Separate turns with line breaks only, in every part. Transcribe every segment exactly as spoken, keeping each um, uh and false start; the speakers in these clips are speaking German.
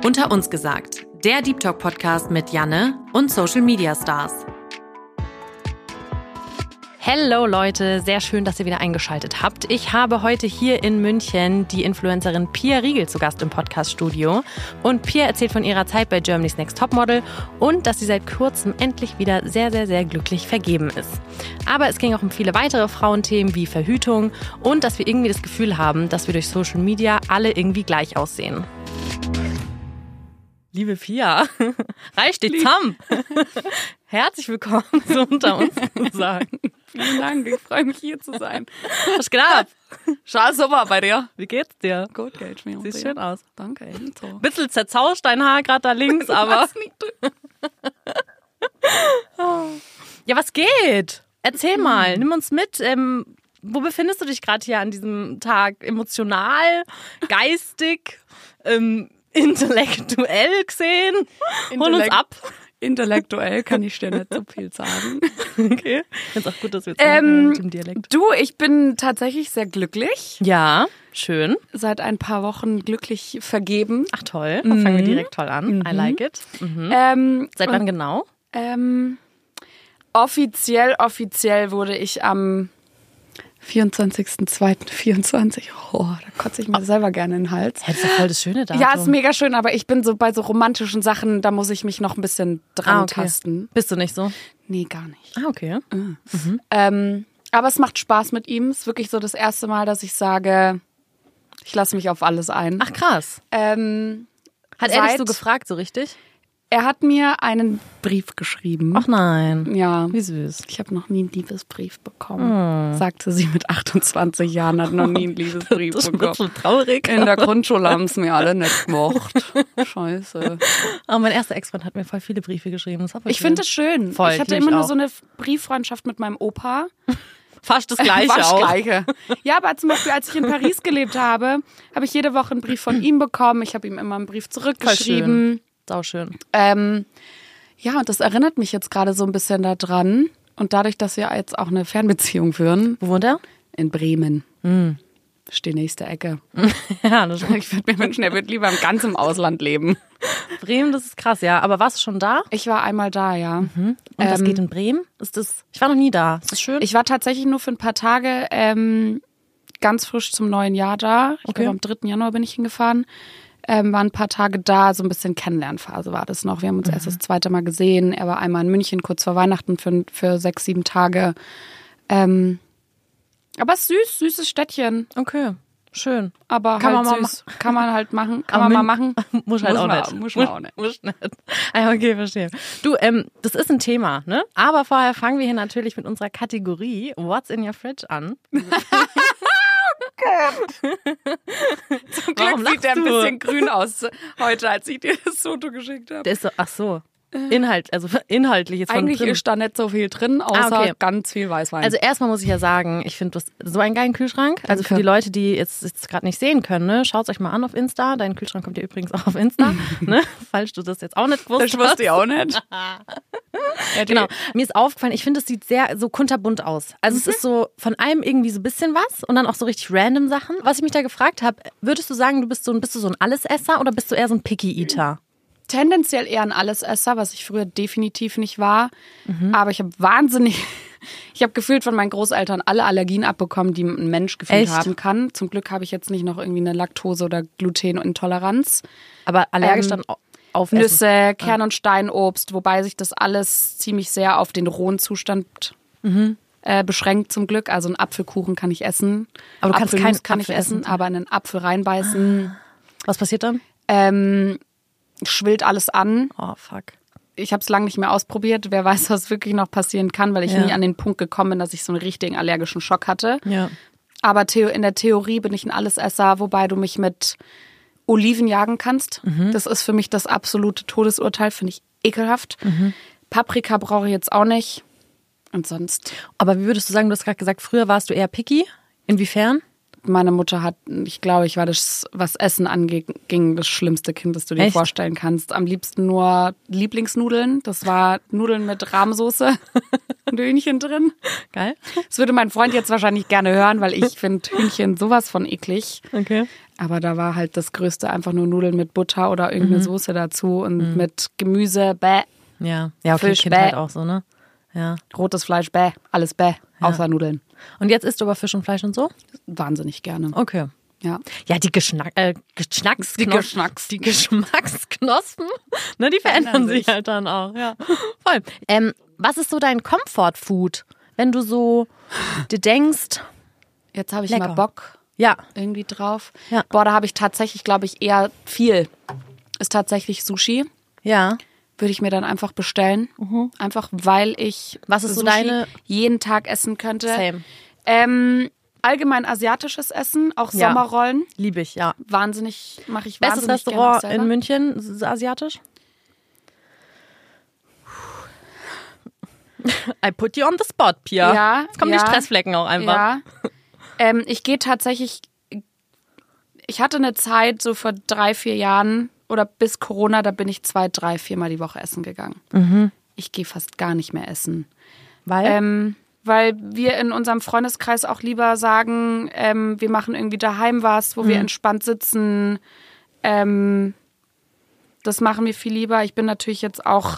Unter uns gesagt, der Deep Talk Podcast mit Janne und Social Media Stars. Hello Leute, sehr schön, dass ihr wieder eingeschaltet habt. Ich habe heute hier in München die Influencerin Pia Riegel zu Gast im Podcast-Studio. Und Pia erzählt von ihrer Zeit bei Germany's Next Topmodel und dass sie seit kurzem endlich wieder sehr, sehr, sehr glücklich vergeben ist. Aber es ging auch um viele weitere Frauenthemen wie Verhütung und dass wir irgendwie das Gefühl haben, dass wir durch Social Media alle irgendwie gleich aussehen. Liebe Pia, reicht dich zusammen. Herzlich willkommen zu Unter uns gesagt.
Vielen Dank, ich freue mich hier zu sein.
Was geht ab?
Schau super bei dir.
Wie geht's dir?
Gut geht's mir.
Siehst schön aus.
Danke, ebenso.
Bisschen zerzauscht dein Haar gerade da links, aber... Ja, was geht? Erzähl mal, nimm uns mit. Ähm, wo befindest du dich gerade hier an diesem Tag? Emotional, geistig, ähm, intellektuell gesehen? Hol uns ab.
Intellektuell kann ich dir nicht so viel sagen.
Okay. Ich finde es auch gut, dass wir jetzt
ähm,
mit dem Dialekt.
Du, ich bin tatsächlich sehr glücklich.
Ja, schön.
Seit ein paar Wochen glücklich vergeben.
Ach toll, dann fangen wir direkt toll an.
Mhm.
I like it. Mhm.
Ähm,
Seit wann genau?
Ähm, offiziell, offiziell wurde ich am vierundzwanzigsten zweiten vierundzwanzig. Oh, da kotze ich mir oh. selber gerne in den Hals.
Ja, das ist ja voll das schöne Datum.
Ja, ist mega schön, aber ich bin so bei so romantischen Sachen, da muss ich mich noch ein bisschen dran
ah, okay.
tasten.
Bist du nicht so?
Nee, gar nicht.
Ah, okay.
Mhm.
Mhm.
Ähm, aber es macht Spaß mit ihm. Es ist wirklich so das erste Mal, dass ich sage, ich lasse mich auf alles ein.
Ach, krass.
Ähm,
Hat er dich so gefragt, so richtig?
Er hat mir einen Brief geschrieben.
Ach nein.
Ja.
Wie süß.
Ich habe noch nie einen Liebesbrief bekommen, oh. sagte sie mit achtundzwanzig Jahren, hat noch nie einen Liebesbrief
das
bekommen.
Das ist so traurig.
In der Grundschule haben es mir alle nicht gemocht. Scheiße.
Aber mein erster Ex-Freund hat mir voll viele Briefe geschrieben. Das
ich finde das schön.
Voll,
ich hatte immer nur so eine Brieffreundschaft mit meinem Opa.
Fast das Gleiche
Fast
auch.
Gleiche. Ja, aber zum Beispiel, als ich in Paris gelebt habe, habe ich jede Woche einen Brief von ihm bekommen. Ich habe ihm immer einen Brief zurückgeschrieben.
Sauschön.
Ähm, ja, und das erinnert mich jetzt gerade so ein bisschen daran. Und dadurch, dass wir jetzt auch eine Fernbeziehung führen.
Wo wohnt er?
In Bremen.
Mhm.
Das ist die nächste Ecke.
Ja, das
ich würde mir wünschen, er würde lieber ganz im Ausland leben.
Bremen, das ist krass, ja. Aber warst du schon da?
Ich war einmal da, ja.
Mhm. Und ähm, was geht in Bremen? Ist das? Ich war noch nie da. Ist das schön?
Ich war tatsächlich nur für ein paar Tage ähm, ganz frisch zum neuen Jahr da. Ich
okay.
glaube, am dritten Januar bin ich hingefahren. Ähm, war ein paar Tage da, so ein bisschen Kennenlernphase war das noch. Wir haben uns mhm. erst das zweite Mal gesehen. Er war einmal in München kurz vor Weihnachten für, für sechs, sieben Tage. Ähm, aber süß, süßes Städtchen.
Okay, schön.
Aber
kann
halt
man
süß. Mal kann man halt machen. Kann
aber
man mal machen.
Muss halt
muss
auch
man,
nicht.
Muss man auch nicht.
Muss nicht. Ah, okay, verstehe. Du, ähm, das ist ein Thema, ne? Aber vorher fangen wir hier natürlich mit unserer Kategorie What's in your fridge an.
Zum Glück sieht der ein bisschen grün aus heute, als ich dir das Foto geschickt habe.
Der ist so, ach so, Inhalt, also inhaltlich jetzt von
Eigentlich
drin.
ist da nicht so viel drin, außer
ah, okay.
ganz viel Weißwein.
Also erstmal muss ich ja sagen, ich finde das so einen geilen Kühlschrank. Also
Danke.
für die Leute, die jetzt, jetzt gerade nicht sehen können, ne, schaut es euch mal an auf Insta. Dein Kühlschrank kommt ja übrigens auch auf Insta, ne? Falls du das jetzt auch nicht gewusst hast.
Das wusste ich auch nicht.
Ja, genau. Mir ist aufgefallen, ich finde, es sieht sehr so kunterbunt aus. Also mhm. es ist so von allem irgendwie so ein bisschen was und dann auch so richtig random Sachen. Was ich mich da gefragt habe, würdest du sagen, du bist so ein, bist du so ein Allesesser oder bist du eher so ein Picky-Eater?
Tendenziell eher ein Allesesser, was ich früher definitiv nicht war. Mhm. Aber ich habe wahnsinnig, ich habe gefühlt von meinen Großeltern alle Allergien abbekommen, die ein Mensch gefühlt
Echt?
haben kann. Zum Glück habe ich jetzt nicht noch irgendwie eine Laktose- oder Glutenintoleranz.
Aber allergisch ähm, dann auf
Nüsse, Kern- und Steinobst, wobei sich das alles ziemlich sehr auf den rohen Zustand mhm. äh, beschränkt zum Glück. Also einen Apfelkuchen kann ich essen.
Aber du kannst keinen
kann
Apfel
ich essen,
essen,
aber einen Apfel reinbeißen.
Was passiert dann?
Ähm, schwillt alles an.
Oh, fuck.
Ich habe es lange nicht mehr ausprobiert. Wer weiß, was wirklich noch passieren kann, weil ich
ja.
nie an den Punkt gekommen bin, dass ich so einen richtigen allergischen Schock hatte.
Ja.
Aber in der Theorie bin ich ein Allesesser, wobei du mich mit Oliven jagen kannst. Mhm. Das ist für mich das absolute Todesurteil, finde ich ekelhaft. Mhm. Paprika brauche ich jetzt auch nicht. Und sonst.
Aber wie würdest du sagen, du hast gerade gesagt, früher warst du eher picky? Inwiefern?
Meine Mutter hat, ich glaube, ich war das, was Essen anging, das schlimmste Kind, das du dir
Echt?
vorstellen kannst. Am liebsten nur Lieblingsnudeln. Das war Nudeln mit Rahmsoße. und Hühnchen drin.
Geil.
Das würde mein Freund jetzt wahrscheinlich gerne hören, weil ich finde Hühnchen sowas von eklig.
Okay.
Aber da war halt das Größte einfach nur Nudeln mit Butter oder irgendeine mhm. Soße dazu und mhm. mit Gemüse, bäh.
Ja, ja okay,
Fisch,
Kind
bäh.
halt auch so, ne? Ja.
Rotes Fleisch, bäh. Alles bäh,
Ja.
außer Nudeln.
Und jetzt isst du aber Fisch und Fleisch und so?
Wahnsinnig gerne.
Okay.
Ja.
Ja, die Geschnack, äh, Geschnacks
Die Geschnacks.
die Geschmacksknospen, ne, die verändern
Verändern
sich
sich.
halt dann auch, ja. Voll. Ähm, was ist so dein Comfort-Food, wenn du so dir denkst,
Jetzt habe ich
Lecker.
mal Bock
ja,
irgendwie drauf.
Ja.
Boah, da habe ich tatsächlich, glaube ich, eher viel. Ist tatsächlich Sushi.
ja,
Würde ich mir dann einfach bestellen. Einfach, weil ich
Was ist so
Sushi
deine-
jeden Tag essen könnte.
same.
Ähm, allgemein asiatisches Essen, auch
Ja.
Sommerrollen.
Liebe ich, ja.
Wahnsinnig, mache ich
Bestes
wahnsinnig gerne
Restaurant
auch selber.
in München, s- asiatisch? I put you on the spot, Pia.
Ja,
Jetzt kommen
ja,
die Stressflecken auch einfach.
Ja. Ähm, ich gehe tatsächlich, ich hatte eine Zeit, so vor drei, vier Jahren oder bis Corona, da bin ich zwei, drei, viermal die Woche essen gegangen.
Mhm.
Ich gehe fast gar nicht mehr essen.
Weil?
Ähm, weil wir in unserem Freundeskreis auch lieber sagen, ähm, wir machen irgendwie daheim was, wo wir entspannt sitzen. Ähm, das machen wir viel lieber. Ich bin natürlich jetzt auch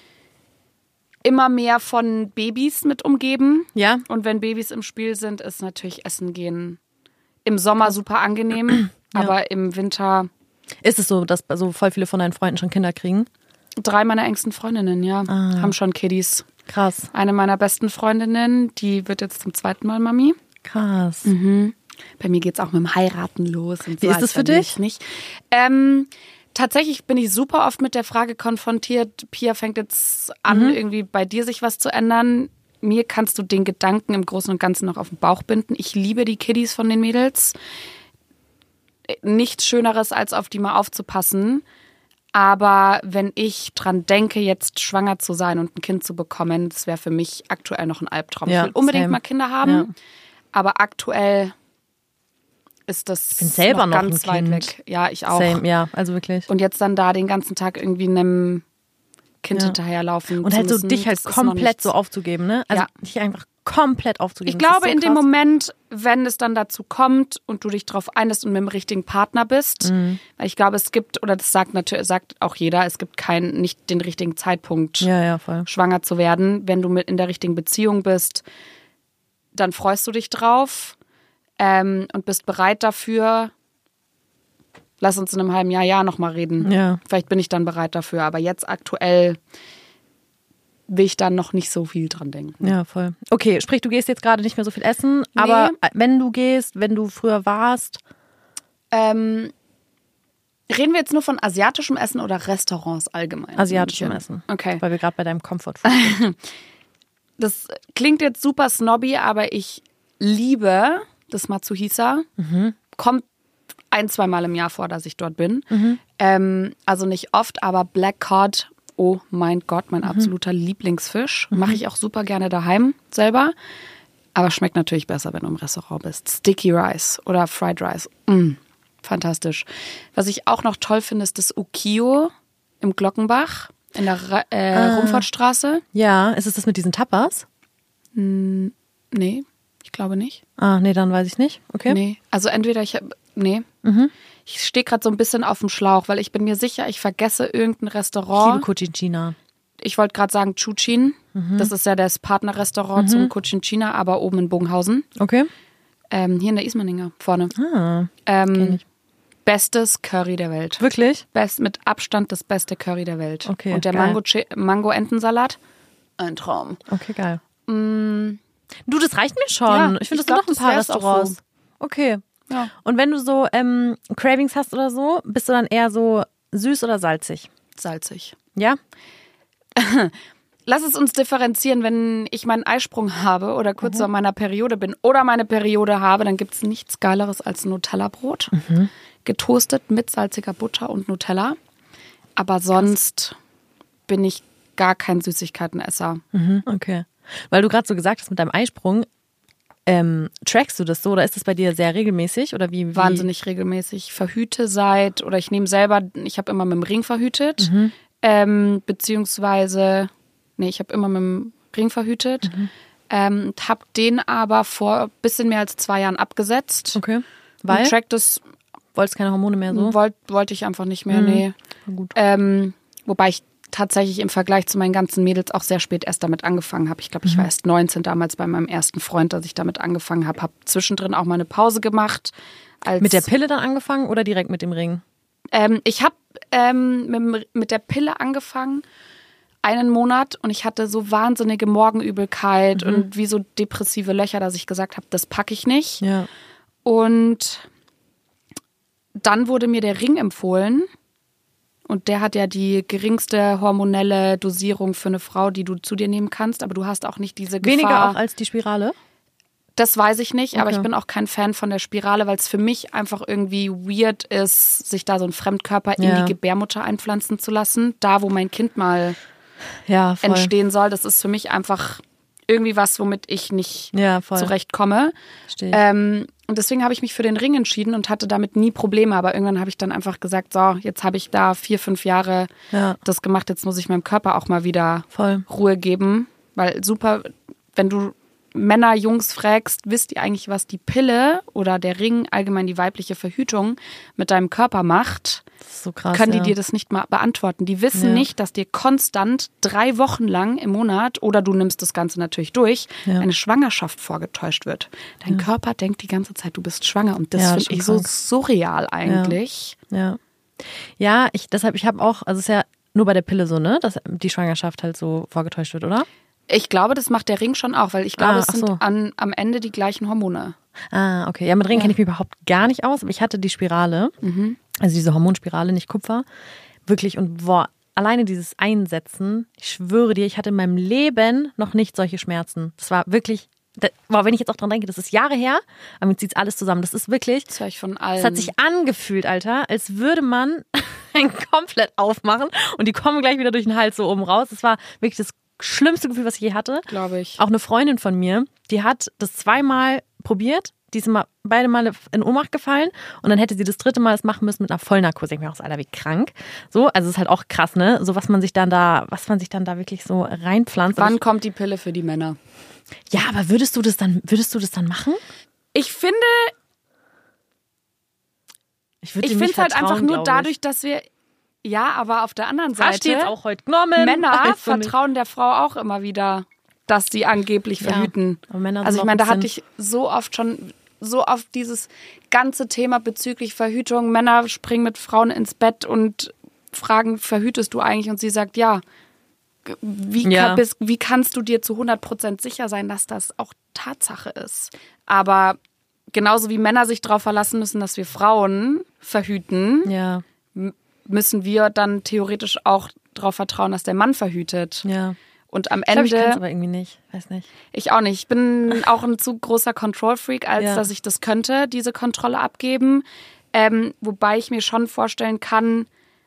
immer mehr von Babys mit umgeben.
ja,
Und wenn Babys im Spiel sind, ist natürlich Essen gehen im Sommer super angenehm,
Ja.
aber im Winter
ist es so, dass so voll viele von deinen Freunden schon Kinder kriegen?
drei meiner engsten Freundinnen, ja,
Ah.
haben schon Kiddies.
Krass,
Eine meiner besten Freundinnen, die wird jetzt zum zweiten Mal Mami.
krass.
Bei mir geht's auch mit dem Heiraten los. Und
Wie
so,
ist das
als
für
bei
dich?
dir Nicht. Ähm, tatsächlich bin ich super oft mit der Frage konfrontiert, Pia fängt jetzt an, irgendwie bei dir sich was zu ändern. Mir kannst du den Gedanken im Großen und Ganzen noch auf den Bauch binden. Ich liebe die Kiddies von den Mädels. Nichts Schöneres, als auf die mal aufzupassen. Aber wenn ich dran denke, jetzt schwanger zu sein und ein Kind zu bekommen, das wäre für mich aktuell noch ein Albtraum.
Ja,
ich will unbedingt
same.
mal Kinder haben,
Ja.
aber aktuell ist das
bin selber noch
ganz
ein
weit
Kind.
weg. Ja, ich auch.
Same, ja, also wirklich.
Und jetzt dann da den ganzen Tag irgendwie einem Kind
Ja.
hinterherlaufen
Und
zu
halt so
müssen,
dich halt
das ist noch
komplett
nichts.
so aufzugeben, ne? Also
Ja.
dich einfach komplett aufzugeben.
Ich
Das ist
glaube,
so
in dem
krass.
Moment, wenn es dann dazu kommt und du dich drauf einlässt und mit dem richtigen Partner bist,
Mhm.
weil ich glaube, es gibt, oder das sagt natürlich, sagt auch jeder, es gibt keinen, nicht den richtigen Zeitpunkt,
Ja, ja, voll.
schwanger zu werden. Wenn du mit in der richtigen Beziehung bist, dann freust du dich drauf ähm, und bist bereit dafür. Lass uns in einem halben Jahr, Jahr nochmal reden.
Ja.
Vielleicht bin ich dann bereit dafür, aber jetzt aktuell will ich dann noch nicht so viel dran denken.
Ja, voll. Okay, sprich, du gehst jetzt gerade nicht mehr so viel essen, aber wenn du gehst, wenn du früher warst,
Ähm, reden wir jetzt nur von asiatischem Essen oder Restaurants allgemein?
asiatischem
München?
Essen.
Okay.
Weil wir gerade bei deinem Comfort sind.
Das klingt jetzt super snobby, aber ich liebe das Matsuhisa. Kommt ein, zwei Mal im Jahr vor, dass ich dort bin. Ähm, also nicht oft, aber Black Cod, oh mein Gott, mein absoluter Lieblingsfisch. Mache ich auch super gerne daheim selber. Aber schmeckt natürlich besser, wenn du im Restaurant bist. Sticky Rice oder Fried Rice. Mm, fantastisch. Was ich auch noch toll finde, ist das Ukiyo im Glockenbach in der Ra- äh,
Ah.
Rumfahrtstraße.
Ja, ist es das mit diesen Tapas?
Nee, ich glaube nicht.
Ah, nee, dann weiß ich nicht. Okay.
Nee, also entweder ich habe, nee. Ich stehe gerade so ein bisschen auf dem Schlauch, weil ich bin mir sicher, ich vergesse irgendein
Ich
Restaurant.
liebe Cochinchina.
Ich wollte gerade sagen Chuchin. Das ist ja das Partnerrestaurant zum Cochinchina, aber oben in Bogenhausen.
Okay.
Ähm, hier in der Ismaninger, vorne.
Ah,
Ähm,
ich.
bestes Curry der Welt.
wirklich?
Best, mit Abstand das beste Curry der Welt.
Okay,
Und der
geil.
Mango, Mango-Entensalat, ein Traum.
Okay, geil. Du, das reicht mir schon.
Ja,
ich finde,
ich
das
glaub,
sind noch ein
das
paar
wär's auch
Restaurants.
so.
Okay.
Ja.
Und wenn du so ähm, Cravings hast oder so, bist du dann eher so süß oder salzig?
Salzig.
Ja?
Lass es uns differenzieren, wenn ich meinen Eisprung habe oder kurz vor meiner Periode bin oder meine Periode habe, dann gibt es nichts Geileres als ein Nutella-Brot. Getoastet mit salziger Butter und Nutella. Aber sonst bin ich gar kein Süßigkeitenesser.
Mhm, okay. Weil du gerade so gesagt hast mit deinem Eisprung, ähm, trackst du das so oder ist das bei dir sehr regelmäßig? Oder wie, wie?
Wahnsinnig regelmäßig. Verhüte seit, oder ich nehme selber, ich habe immer mit dem Ring verhütet. Ähm, beziehungsweise, nee, ich habe immer mit dem Ring verhütet. Mhm. Ähm, hab den aber vor ein bisschen mehr als zwei Jahren abgesetzt.
Okay. Weil?
Und track das.
Wolltest keine Hormone mehr so?
Wollte wollt ich einfach nicht mehr,
mhm.
nee.
Gut.
Ähm, wobei ich tatsächlich im Vergleich zu meinen ganzen Mädels auch sehr spät erst damit angefangen habe. Ich glaube, ich mhm. war erst neunzehn damals bei meinem ersten Freund, als ich damit angefangen habe. Habe zwischendrin auch mal eine Pause gemacht. Als
mit der Pille dann angefangen oder direkt mit dem Ring?
Ähm, ich habe ähm, mit, mit der Pille angefangen, einen Monat, und ich hatte so wahnsinnige Morgenübelkeit mhm. und wie so depressive Löcher, dass ich gesagt habe, das packe ich nicht.
Ja.
Und dann wurde mir der Ring empfohlen. Und der hat ja die geringste hormonelle Dosierung für eine Frau, die du zu dir nehmen kannst. Aber du hast auch nicht diese Gefahr.
Weniger auch als die Spirale?
Das weiß ich nicht,
okay.
aber ich bin auch kein Fan von der Spirale, weil es für mich einfach irgendwie weird ist, sich da so ein Fremdkörper ja. in die Gebärmutter einpflanzen zu lassen. Da, wo mein Kind mal
ja, voll.
entstehen soll. Das ist für mich einfach irgendwie was, womit ich nicht
ja, voll.
zurechtkomme. Ähm, und deswegen habe ich mich für den Ring entschieden und hatte damit nie Probleme. Aber irgendwann habe ich dann einfach gesagt, so, jetzt habe ich da vier, fünf Jahre ja. das gemacht. Jetzt muss ich meinem Körper auch mal wieder
voll.
Ruhe geben. Weil super, wenn du Männer, Jungs fragst, wisst ihr eigentlich, was die Pille oder der Ring, allgemein die weibliche Verhütung, mit deinem Körper macht?
Das ist so krass,
können die
ja.
dir das nicht mal beantworten. Die wissen
ja.
nicht, dass dir konstant drei Wochen lang im Monat, oder du nimmst das Ganze natürlich durch, ja. eine Schwangerschaft vorgetäuscht wird. Dein ja. Körper denkt die ganze Zeit, du bist schwanger, und das ja, finde ich krank. So surreal eigentlich.
Ja, ja, ja ich, deshalb, ich habe auch, also es ist ja nur bei der Pille so, ne, dass die Schwangerschaft halt so vorgetäuscht wird, oder?
Ich glaube, das macht der Ring schon auch, weil ich glaube,
ah,
es sind
so.
an, am Ende die gleichen Hormone.
Ah, okay. Ja, mit Ring ja. kenne ich mich überhaupt gar nicht aus, aber ich hatte die Spirale, mhm. also diese Hormonspirale, nicht Kupfer, wirklich, und boah, alleine dieses Einsetzen, ich schwöre dir, ich hatte in meinem Leben noch nicht solche Schmerzen. Das war wirklich, das, boah, wenn ich jetzt auch dran denke, das ist Jahre her, aber jetzt zieht alles zusammen. Das ist wirklich,
das höre ich von allen.
Es hat sich angefühlt, Alter, als würde man ein komplett aufmachen und die kommen gleich wieder durch den Hals so oben raus. Das war wirklich das schlimmste Gefühl, was ich je hatte.
Glaube ich.
Auch eine Freundin von mir, die hat das zweimal probiert, die ist mal beide Male in Ohnmacht gefallen, und dann hätte sie das dritte Mal das machen müssen mit einer Vollnarkose. Ich mir auch so, Alter, wie krank. So, also es ist halt auch krass, ne? So was man sich dann da, was man sich dann da wirklich so reinpflanzt.
Wann
ich,
kommt die Pille für die Männer?
Ja, aber würdest du das dann, würdest du das dann machen?
Ich finde, ich, ich finde es halt einfach nur dadurch, dass wir Ja, aber auf der anderen Seite
Hast du jetzt auch heute genommen?
Männer also vertrauen der Frau auch immer wieder, dass sie angeblich verhüten.
Ja, aber Männer
also ich meine, da
Sinn.
hatte ich so oft schon so oft dieses ganze Thema bezüglich Verhütung. Männer springen mit Frauen ins Bett und fragen, verhütest du eigentlich? Und sie sagt, ja. Wie,
ja.
Kann, bis, wie kannst du dir zu hundert Prozent sicher sein, dass das auch Tatsache ist? Aber genauso wie Männer sich darauf verlassen müssen, dass wir Frauen verhüten,
ja.
müssen wir dann theoretisch auch darauf vertrauen, dass der Mann verhütet.
Ja.
Und am
ich glaub,
Ende.
Ich kann es aber irgendwie nicht. Weiß nicht.
Ich auch nicht. Ich bin auch ein zu großer Control-Freak, als ja. dass ich das könnte, diese Kontrolle abgeben. Ähm, wobei ich mir schon vorstellen kann,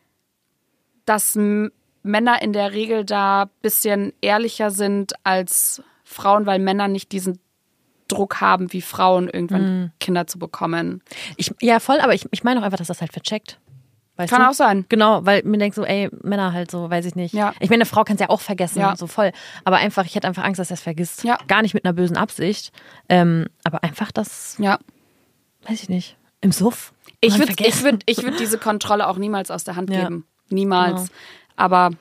dass M- Männer in der Regel da ein bisschen ehrlicher sind als Frauen, weil Männer nicht diesen Druck haben, wie Frauen irgendwann mm. Kinder zu bekommen.
Ich, ja, voll, aber ich, ich meine auch einfach, dass das halt vercheckt. Weißt
kann
du?
auch sein.
Genau, weil mir denkt so, ey, Männer halt so, weiß ich nicht.
Ja.
Ich meine, eine Frau kann es ja auch vergessen,
ja.
so voll. Aber einfach, ich hätte einfach Angst, dass er es vergisst.
Ja.
Gar nicht mit einer bösen Absicht. Ähm, aber einfach das,
ja.
weiß ich nicht, im Suff.
Ich würde ich würd, ich würd diese Kontrolle auch niemals aus der Hand
ja.
geben. Niemals.
Genau.
Aber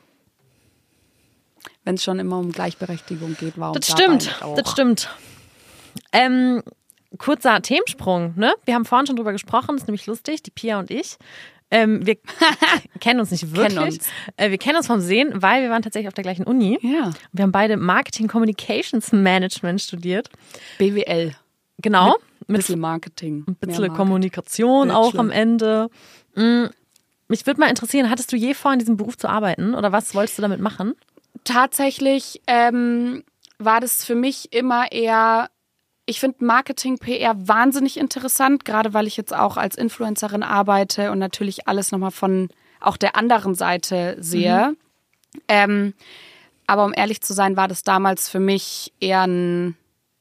wenn es schon immer um Gleichberechtigung geht, warum
das stimmt,
auch?
Das stimmt. Ähm, kurzer Themensprung, ne? Wir haben vorhin schon drüber gesprochen, das ist nämlich lustig, die Pia und ich. Ähm, wir kennen uns nicht wirklich.
Kennen uns.
Äh, wir kennen uns vom Sehen, weil wir waren tatsächlich auf der gleichen Uni.
Ja.
Wir haben beide Marketing Communications Management studiert.
B W L.
Genau.
Ein bisschen Marketing.
Ein bisschen Kommunikation Bachelor. Auch am Ende. Mhm. Mich würde mal interessieren, hattest du je vor, in diesem Beruf zu arbeiten? Oder was wolltest du damit machen?
Tatsächlich ähm, war das für mich immer eher, ich finde Marketing, P R wahnsinnig interessant, gerade weil ich jetzt auch als Influencerin arbeite und natürlich alles nochmal von auch der anderen Seite sehe. Mhm. Ähm, aber um ehrlich zu sein, war das damals für mich eher ein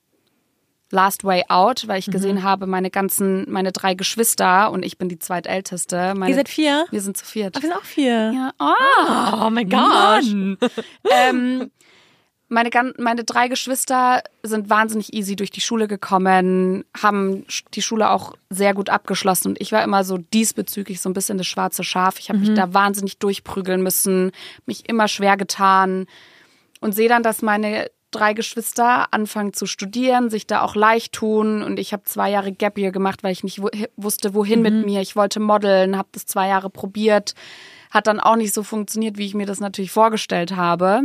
Last Way Out, weil ich gesehen mhm. habe, meine ganzen, meine drei Geschwister und ich bin die zweitälteste. Meine,
Ihr seid vier?
Wir sind zu viert.
Ach, wir sind auch vier.
Ja. Oh,
oh mein Gott.
ähm, Meine, meine drei Geschwister sind wahnsinnig easy durch die Schule gekommen, haben die Schule auch sehr gut abgeschlossen und ich war immer so diesbezüglich so ein bisschen das schwarze Schaf. Ich habe mhm. mich da wahnsinnig durchprügeln müssen, mich immer schwer getan und sehe dann, dass meine drei Geschwister anfangen zu studieren, sich da auch leicht tun und ich habe zwei Jahre Gap Year gemacht, weil ich nicht w- wusste, wohin mhm. mit mir. Ich wollte modeln, habe das zwei Jahre probiert, hat dann auch nicht so funktioniert, wie ich mir das natürlich vorgestellt habe.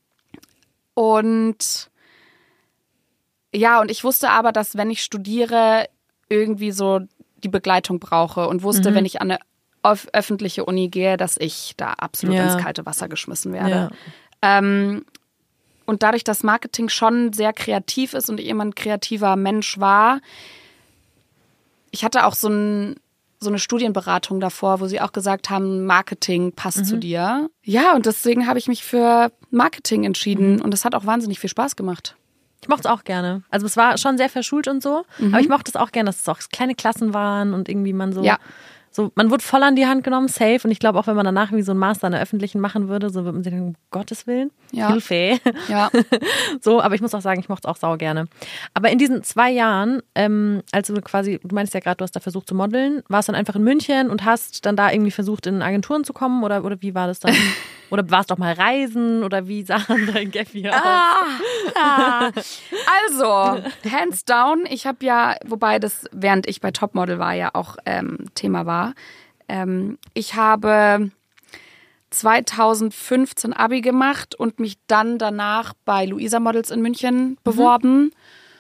Und ja, und ich wusste aber, dass wenn ich studiere, irgendwie so die Begleitung brauche und wusste, mhm. wenn ich an eine öf- öffentliche Uni gehe, dass ich da absolut ja. ins kalte Wasser geschmissen werde. Ja. Ähm, und dadurch, dass Marketing schon sehr kreativ ist und ich immer ein kreativer Mensch war, ich hatte auch so ein so eine Studienberatung davor, wo sie auch gesagt haben, Marketing passt mhm. zu dir. Ja, und deswegen habe ich mich für Marketing entschieden mhm. und das hat auch wahnsinnig viel Spaß gemacht.
Ich mochte es auch gerne. Also es war schon sehr verschult und so, mhm. aber ich mochte es auch gerne, dass es auch kleine Klassen waren und irgendwie man so...
Ja.
So, man wurde voll an die Hand genommen, safe. Und ich glaube, auch wenn man danach wie so ein Master in der Öffentlichen machen würde, so würde man sich denken, um Gottes Willen,
ja.
Hilfe.
Ja.
So, aber ich muss auch sagen, ich mochte es auch sau gerne. Aber in diesen zwei Jahren, ähm, als du quasi, du meinst ja gerade, du hast da versucht zu modeln, warst dann einfach in München und hast dann da irgendwie versucht, in Agenturen zu kommen? Oder, oder wie war das dann? Oder warst du auch mal reisen? Oder wie sah dein Gap Year aus?
Ah, ah. Also, hands down, ich habe ja, wobei das, während ich bei Topmodel war, ja auch ähm, Thema war, ähm, ich habe zweitausendfünfzehn Abi gemacht und mich dann danach bei Luisa Models in München beworben. Mhm.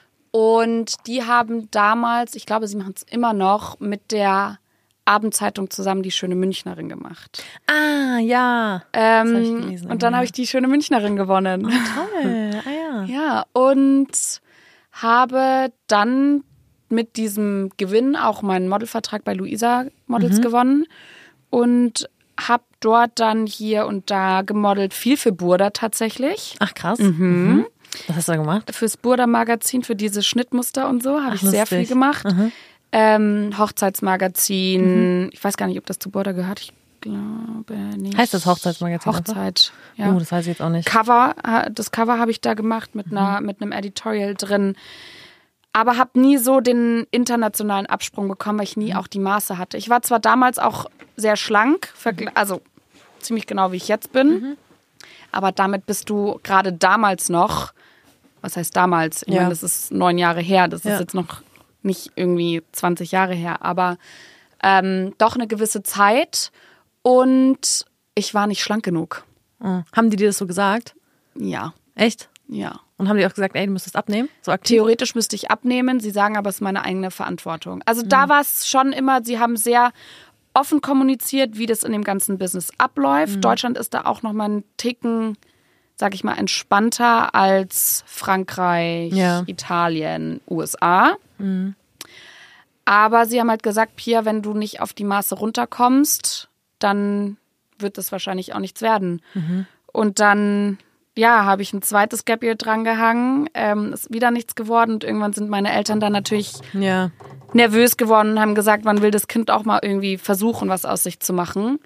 Und die haben damals, ich glaube, sie machen es immer noch, mit der Abendzeitung zusammen die Schöne Münchnerin gemacht.
Ah, ja.
Ähm, das hab ich gelesen, und dann habe ich die Schöne Münchnerin gewonnen.
Oh, toll. Ah, ja.
Ja, und habe dann mit diesem Gewinn auch meinen Modelvertrag bei Luisa Models mhm. gewonnen und habe dort dann hier und da gemodelt, viel für Burda tatsächlich.
Ach, krass.
Mhm.
Mhm. Was hast du da gemacht?
Fürs Burda Magazin, für diese Schnittmuster und so, habe ich sehr viel gemacht. Mhm. Ähm, Hochzeitsmagazin, mhm. ich weiß gar nicht, ob das zu Burda gehört, ich glaube nicht.
Heißt das Hochzeitsmagazin?
Hochzeit, ja.
Oh, das weiß ich jetzt auch nicht.
Cover, das Cover habe ich da gemacht mit, einer, mhm. mit einem Editorial drin, aber habe nie so den internationalen Absprung bekommen, weil ich nie mhm. auch die Maße hatte. Ich war zwar damals auch sehr schlank, also ziemlich genau wie ich jetzt bin, mhm. aber damit bist du gerade damals noch, was heißt damals? Ich ja. meine, das ist neun Jahre her, das ja. ist jetzt noch nicht irgendwie zwanzig Jahre her, aber ähm, doch eine gewisse Zeit und ich war nicht schlank genug.
Mhm. Haben die dir das so gesagt?
Ja.
Echt?
Ja.
Und haben die auch gesagt, ey, du müsstest abnehmen? So aktiv?
Theoretisch müsste ich abnehmen, sie sagen aber, es ist meine eigene Verantwortung. Also mhm. da war es schon immer, sie haben sehr offen kommuniziert, wie das in dem ganzen Business abläuft. Mhm. Deutschland ist da auch nochmal einen Ticken, sag ich mal, entspannter als Frankreich, ja. Italien, U S A. Mhm. Aber sie haben halt gesagt, Pia, wenn du nicht auf die Maße runterkommst, dann wird das wahrscheinlich auch nichts werden. Mhm. Und dann, ja, habe ich ein zweites Gap Year drangehangen, ähm, ist wieder nichts geworden und irgendwann sind meine Eltern dann natürlich
ja.
nervös geworden und haben gesagt, man will das Kind auch mal irgendwie versuchen, was aus sich zu machen.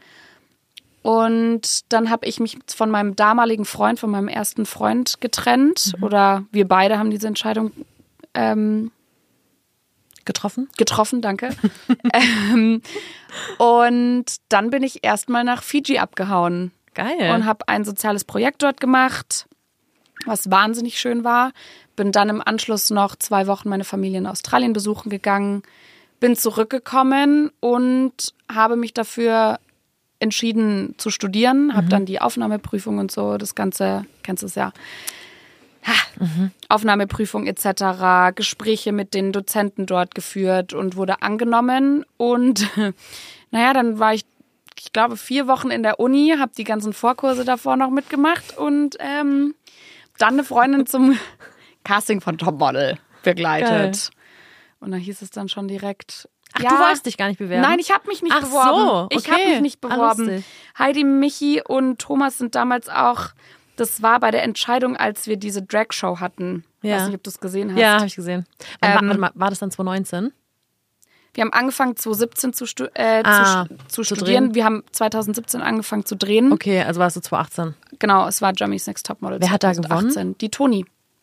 Und dann habe ich mich von meinem damaligen Freund, von meinem ersten Freund getrennt. Mhm. Oder wir beide haben diese Entscheidung ähm,
getroffen.
Getroffen, danke. ähm, und dann bin ich erstmal nach Fiji abgehauen.
Geil.
Und habe ein soziales Projekt dort gemacht, was wahnsinnig schön war. Bin dann im Anschluss noch zwei Wochen meine Familie in Australien besuchen gegangen. Bin zurückgekommen und habe mich dafür entschieden zu studieren, habe mhm. dann die Aufnahmeprüfung und so, das Ganze, kennst du es ja, ha, mhm. Aufnahmeprüfung et cetera, Gespräche mit den Dozenten dort geführt und wurde angenommen und naja, dann war ich, ich glaube, vier Wochen in der Uni, habe die ganzen Vorkurse davor noch mitgemacht und ähm, dann eine Freundin zum Casting von Topmodel begleitet. Geil. Und da hieß es dann schon direkt,
ach,
ja,
du wolltest dich gar nicht bewerben?
Nein, ich habe mich nicht
ach
beworben.
So, okay.
Ich habe mich nicht beworben.
Ah,
Heidi, Michi und Thomas sind damals auch, das war bei der Entscheidung, als wir diese Drag-Show hatten. Ich
ja.
weiß nicht, ob du es gesehen hast.
Ja, habe ich gesehen. Ähm, war, warte mal, war das dann zwanzig neunzehn?
Wir haben angefangen zwanzig siebzehn zu, stu- äh,
ah,
zu, zu studieren.
Drehen.
Wir haben zwanzig siebzehn angefangen zu drehen.
Okay, also warst du zwanzig achtzehn.
genau, es war Germany's Next Topmodel.
Wer hat da
zwanzig achtzehn.
gewonnen?
Die Toni.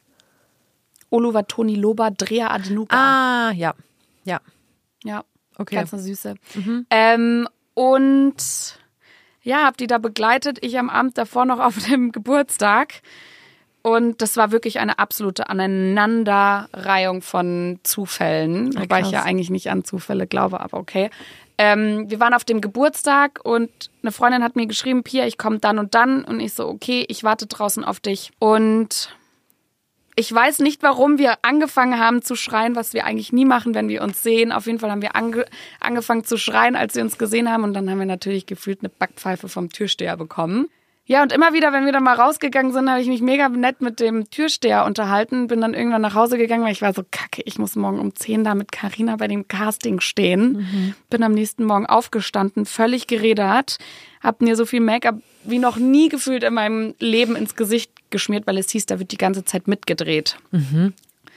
Oluwa Toni Loba Drea Adenuga.
Ah, ja. Ja.
Ja,
okay.
Ganz eine Süße. Mhm. Ähm, und ja, hab die da begleitet. Ich am Abend davor noch auf dem Geburtstag. Und das war wirklich eine absolute Aneinanderreihung von Zufällen. Ja, wobei ich ja eigentlich nicht an Zufälle glaube, aber okay. Ähm, wir waren auf dem Geburtstag und eine Freundin hat mir geschrieben, Pia, ich komme dann und dann. Und ich so, okay, ich warte draußen auf dich. Und ich weiß nicht, warum wir angefangen haben zu schreien, was wir eigentlich nie machen, wenn wir uns sehen. Auf jeden Fall haben wir ange- angefangen zu schreien, als wir uns gesehen haben. Und dann haben wir natürlich gefühlt eine Backpfeife vom Türsteher bekommen. Ja, und immer wieder, wenn wir dann mal rausgegangen sind, habe ich mich mega nett mit dem Türsteher unterhalten. Bin dann irgendwann nach Hause gegangen, weil ich war so, kacke, ich muss morgen um zehn da mit Carina bei dem Casting stehen. Mhm. Bin am nächsten Morgen aufgestanden, völlig gerädert. Hab mir so viel Make-up wie noch nie gefühlt in meinem Leben ins Gesicht geschmiert, weil es hieß, da wird die ganze Zeit mitgedreht. Mhm.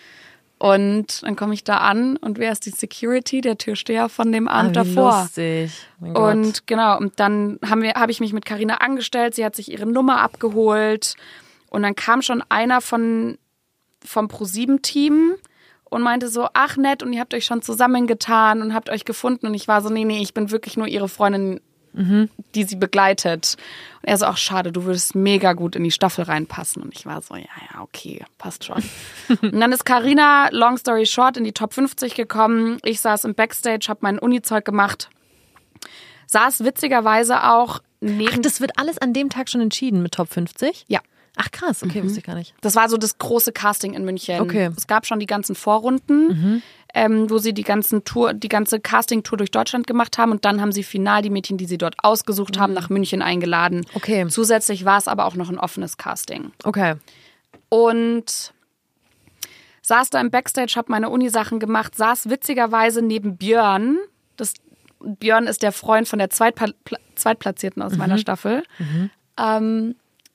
Und dann komme ich da an und wer ist die Security? Der Türsteher von dem Abend
ah, wie
davor.
Lustig. Mein
und
Gott.
genau, und dann haben wir, habe ich mich mit Carina angestellt, sie hat sich ihre Nummer abgeholt und dann kam schon einer von vom ProSieben-Team und meinte so, ach nett, und ihr habt euch schon zusammengetan und habt euch gefunden und ich war so, nee, nee, ich bin wirklich nur ihre Freundin, mhm. die sie begleitet. Und er so, ach schade, du würdest mega gut in die Staffel reinpassen. Und ich war so, ja, ja, okay, passt schon. Und dann ist Carina, long story short, in die Top fünfzig gekommen. Ich saß im Backstage, habe mein Uni-Zeug gemacht. Saß witzigerweise auch neben...
Ach, das wird alles an dem Tag schon entschieden mit Top fünfzig?
Ja.
Ach krass, okay, mhm. wusste ich gar nicht.
Das war so das große Casting in München.
Okay.
Es gab schon die ganzen Vorrunden,
Mhm.
ähm, wo sie die ganzen Tour, die ganze Casting-Tour durch Deutschland gemacht haben und dann haben sie final die Mädchen, die sie dort ausgesucht mhm. haben, nach München eingeladen.
Okay.
Zusätzlich war es aber auch noch ein offenes Casting.
Okay.
Und saß da im Backstage, habe meine Uni-Sachen gemacht, saß witzigerweise neben Björn. Das, Björn ist der Freund von der Zweitpla- Zweitplatzierten aus mhm. meiner Staffel. Mhm. Ähm,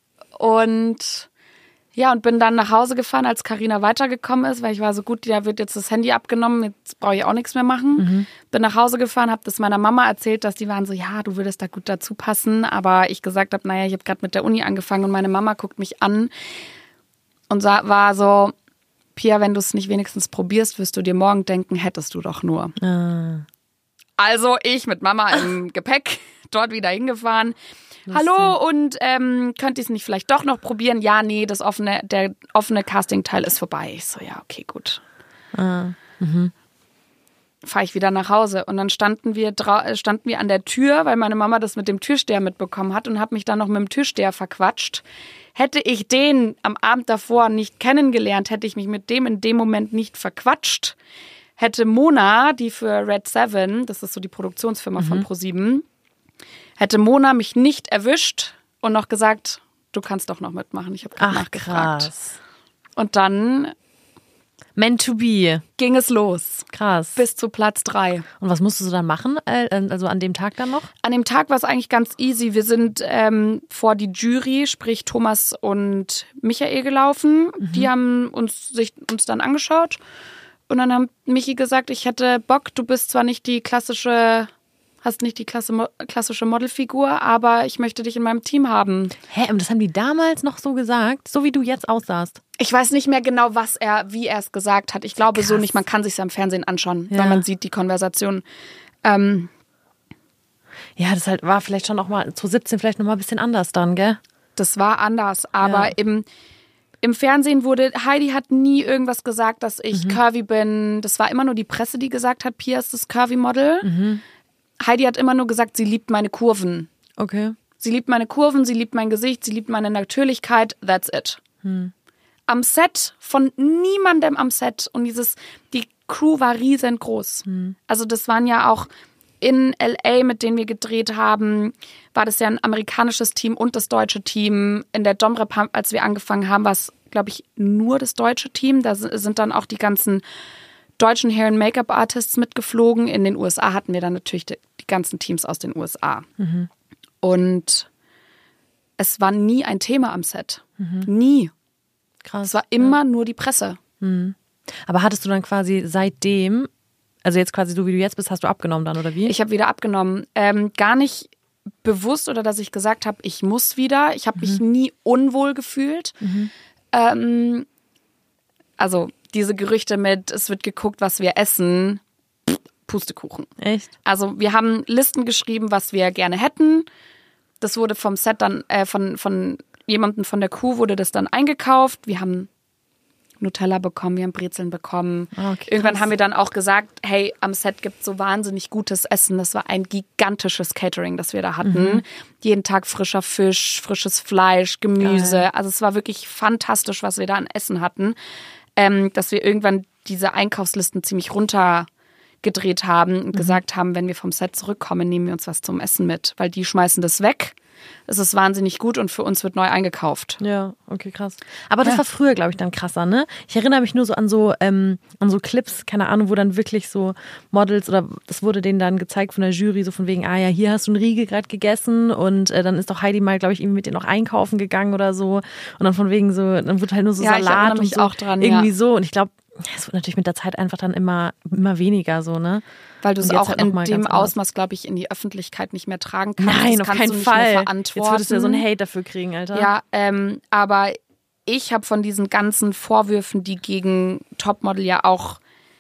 und ja, und bin dann nach Hause gefahren, als Carina weitergekommen ist, weil ich war so, gut, da wird jetzt das Handy abgenommen, jetzt brauche ich auch nichts mehr machen. Mhm. Bin nach Hause gefahren, habe das meiner Mama erzählt, dass die waren so, ja, du würdest da gut dazu passen, aber ich gesagt habe, naja, ich habe gerade mit der Uni angefangen und meine Mama guckt mich an und sa- war so, Pia, wenn du es nicht wenigstens probierst, wirst du dir morgen denken, hättest du doch nur.
Ah.
Also ich mit Mama im Gepäck dort wieder hingefahren. Lustig. Hallo, und ähm, könnt ihr es nicht vielleicht doch noch probieren? Ja, nee, das offene, der offene Casting-Teil ist vorbei. Ich so, ja, okay, gut.
Ah, mhm.
Fahre ich wieder nach Hause. Und dann standen wir, dra- standen wir an der Tür, weil meine Mama das mit dem Türsteher mitbekommen hat und hat mich dann noch mit dem Türsteher verquatscht. Hätte ich den am Abend davor nicht kennengelernt, hätte ich mich mit dem in dem Moment nicht verquatscht, hätte Mona, die für Red Seven, das ist so die Produktionsfirma mhm. von ProSieben, hätte Mona mich nicht erwischt und noch gesagt, du kannst doch noch mitmachen. Ich habe gerade nachgefragt.
Krass.
Und dann
meant to be.
Ging es los.
Krass.
Bis zu Platz drei.
Und was musstest du dann machen? Also an dem Tag dann noch?
An dem Tag war es eigentlich ganz easy. Wir sind ähm, vor die Jury, sprich Thomas und Michael gelaufen. Mhm. Die haben uns, sich, uns dann angeschaut. Und dann haben Michi gesagt, ich hätte Bock, du bist zwar nicht die klassische... Hast nicht die klasse, klassische Modelfigur, aber ich möchte dich in meinem Team haben.
Hä, und das haben die damals noch so gesagt? So wie du jetzt aussahst?
Ich weiß nicht mehr genau, was er, wie er es gesagt hat. Ich glaube Krass. so nicht, man kann sich ja im Fernsehen anschauen, ja. weil man sieht die Konversation. Ähm,
ja, das halt war vielleicht schon auch mal zwanzig siebzehn vielleicht noch mal ein bisschen anders dann, gell?
Das war anders, aber ja. im, im Fernsehen wurde, Heidi hat nie irgendwas gesagt, dass ich mhm. curvy bin. Das war immer nur die Presse, die gesagt hat, Pia ist das Curvy-Model. Mhm. Heidi hat immer nur gesagt, sie liebt meine Kurven.
Okay.
Sie liebt meine Kurven, sie liebt mein Gesicht, sie liebt meine Natürlichkeit. That's it. Hm. Am Set, von niemandem am Set. Und dieses, die Crew war riesengroß. Hm. Also das waren ja auch in L A, mit denen wir gedreht haben, war das ja ein amerikanisches Team und das deutsche Team. In der Domrep, als wir angefangen haben, war es, glaube ich, nur das deutsche Team. Da sind dann auch die ganzen deutschen Hair- und Make-up-Artists mitgeflogen. In den U S A hatten wir dann natürlich die, die ganzen Teams aus den U S A. Mhm. Und es war nie ein Thema am Set. Mhm. Nie. Krass. Es war immer ja. nur die Presse.
Mhm. Aber hattest du dann quasi seitdem, also jetzt quasi so wie du jetzt bist, hast du abgenommen dann, oder wie?
Ich habe wieder abgenommen. Ähm, gar nicht bewusst oder dass ich gesagt habe, ich muss wieder. Ich habe mich mhm. nie unwohl gefühlt. Mhm. Ähm, also diese Gerüchte mit, es wird geguckt, was wir essen, pff, Pustekuchen.
Echt?
Also wir haben Listen geschrieben, was wir gerne hätten. Das wurde vom Set dann, äh, von, von jemandem von der Crew wurde das dann eingekauft. Wir haben Nutella bekommen, wir haben Brezeln bekommen. Okay, Irgendwann haben wir dann auch gesagt, hey, am Set gibt es so wahnsinnig gutes Essen. Das war ein gigantisches Catering, das wir da hatten. Mhm. Jeden Tag frischer Fisch, frisches Fleisch, Gemüse. Geil. Also es war wirklich fantastisch, was wir da an Essen hatten. Ähm, dass wir irgendwann diese Einkaufslisten ziemlich runtergedreht haben und mhm. gesagt haben, wenn wir vom Set zurückkommen, nehmen wir uns was zum Essen mit. Weil die schmeißen das weg. Es ist wahnsinnig gut und für uns wird neu eingekauft.
Ja, okay, krass. Aber das
Ja.
war früher, glaube ich, dann krasser, ne? Ich erinnere mich nur so an so ähm, an so Clips, keine Ahnung, wo dann wirklich so Models oder das wurde denen dann gezeigt von der Jury, so von wegen, ah ja, hier hast du einen Riegel gerade gegessen und äh, dann ist doch Heidi mal, glaube ich, irgendwie mit denen noch einkaufen gegangen oder so und dann von wegen so, dann wird halt nur so
Ja, ich
Salat
erinnere
und
mich
so
auch dran,
irgendwie
ja.
so und ich glaube, es wird natürlich mit der Zeit einfach dann immer immer weniger so, ne?
Weil du es
Und jetzt
auch
halt noch
in
mal
dem
ganz anders.
Ausmaß, glaube ich, in die Öffentlichkeit nicht mehr tragen kannst.
Nein,
das
auf
kannst
keinen
du nicht
Fall.
mehr
Jetzt
verantworten.
würdest du ja so einen Hate dafür kriegen, Alter.
Ja, ähm, aber ich habe von diesen ganzen Vorwürfen, die gegen Topmodel ja auch,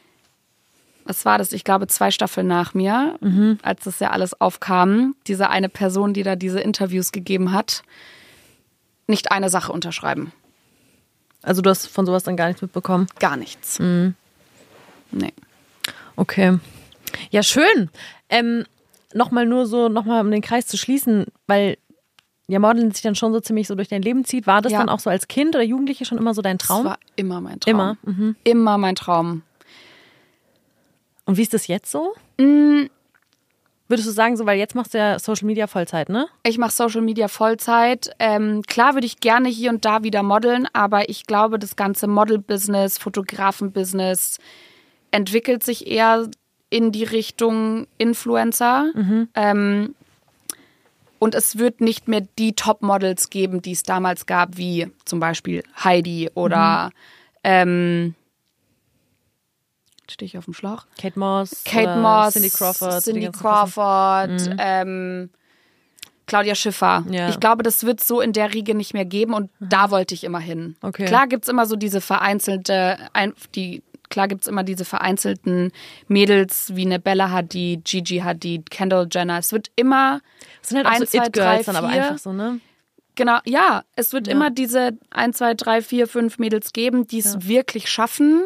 was war das? Ich glaube, zwei Staffeln nach mir, mhm. als das ja alles aufkam, diese eine Person, die da diese Interviews gegeben hat, nicht eine Sache unterschreiben.
Also du hast von sowas dann gar nichts mitbekommen?
Gar nichts.
Mhm.
Nee.
Okay. Ja, schön. Ähm, nochmal nur so, nochmal um den Kreis zu schließen, weil ja Modeln sich dann schon so ziemlich so durch dein Leben zieht. War das
Ja.
dann auch so als Kind oder Jugendliche schon immer so dein Traum?
Das war immer mein Traum.
Immer? Mhm.
Immer mein Traum.
Und wie ist das jetzt so?
Mm.
Würdest du sagen, so, weil jetzt machst du ja Social Media Vollzeit, ne?
Ich mache Social Media Vollzeit. Ähm, klar würde ich gerne hier und da wieder modeln, aber ich glaube, das ganze Model-Business, Fotografen-Business entwickelt sich eher in die Richtung Influencer. Mhm. Ähm, und es wird nicht mehr die Top-Models geben, die es damals gab, wie zum Beispiel Heidi oder mhm. ähm, stehe ich auf dem Schlauch?
Kate Moss,
Kate Moss,
Cindy Crawford,
Cindy Crawford, mhm. ähm, Claudia Schiffer. Ja. Ich glaube, das wird es so in der Riege nicht mehr geben und mhm. da wollte ich immer hin.
Okay.
Klar gibt es immer so diese vereinzelte, ein, die, klar gibt es immer diese vereinzelten Mädels wie eine Bella Hadid, Gigi Hadid, Kendall Jenner. Es wird immer
das sind halt auch
ein,
so
zwei,
It-Girls
drei,
dann aber
vier.
einfach so, ne?
Genau, ja. Es wird
Ja.
immer diese ein, zwei, drei, vier, fünf Mädels geben, die es ja. wirklich schaffen.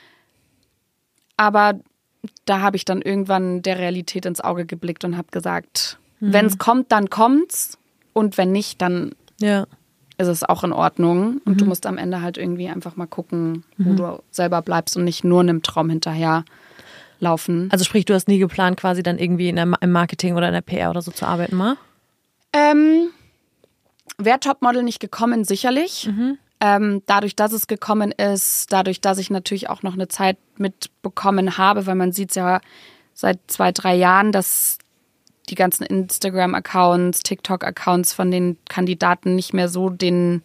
Aber da habe ich dann irgendwann der Realität ins Auge geblickt und habe gesagt, mhm. wenn es kommt, dann kommt's. Und wenn nicht, dann
ja.
ist es auch in Ordnung. Und
mhm.
du musst am Ende halt irgendwie einfach mal gucken, wo mhm. du selber bleibst und nicht nur einem Traum hinterher laufen.
Also sprich, du hast nie geplant, quasi dann irgendwie in der, im Marketing oder in der P R oder so zu arbeiten, mal?
Ähm, wäre Topmodel nicht gekommen, sicherlich.
Mhm.
Ähm, dadurch, dass es gekommen ist, dadurch, dass ich natürlich auch noch eine Zeit mitbekommen habe, weil man sieht es ja seit zwei, drei Jahren, dass die ganzen Instagram-Accounts, TikTok-Accounts von den Kandidaten nicht mehr so den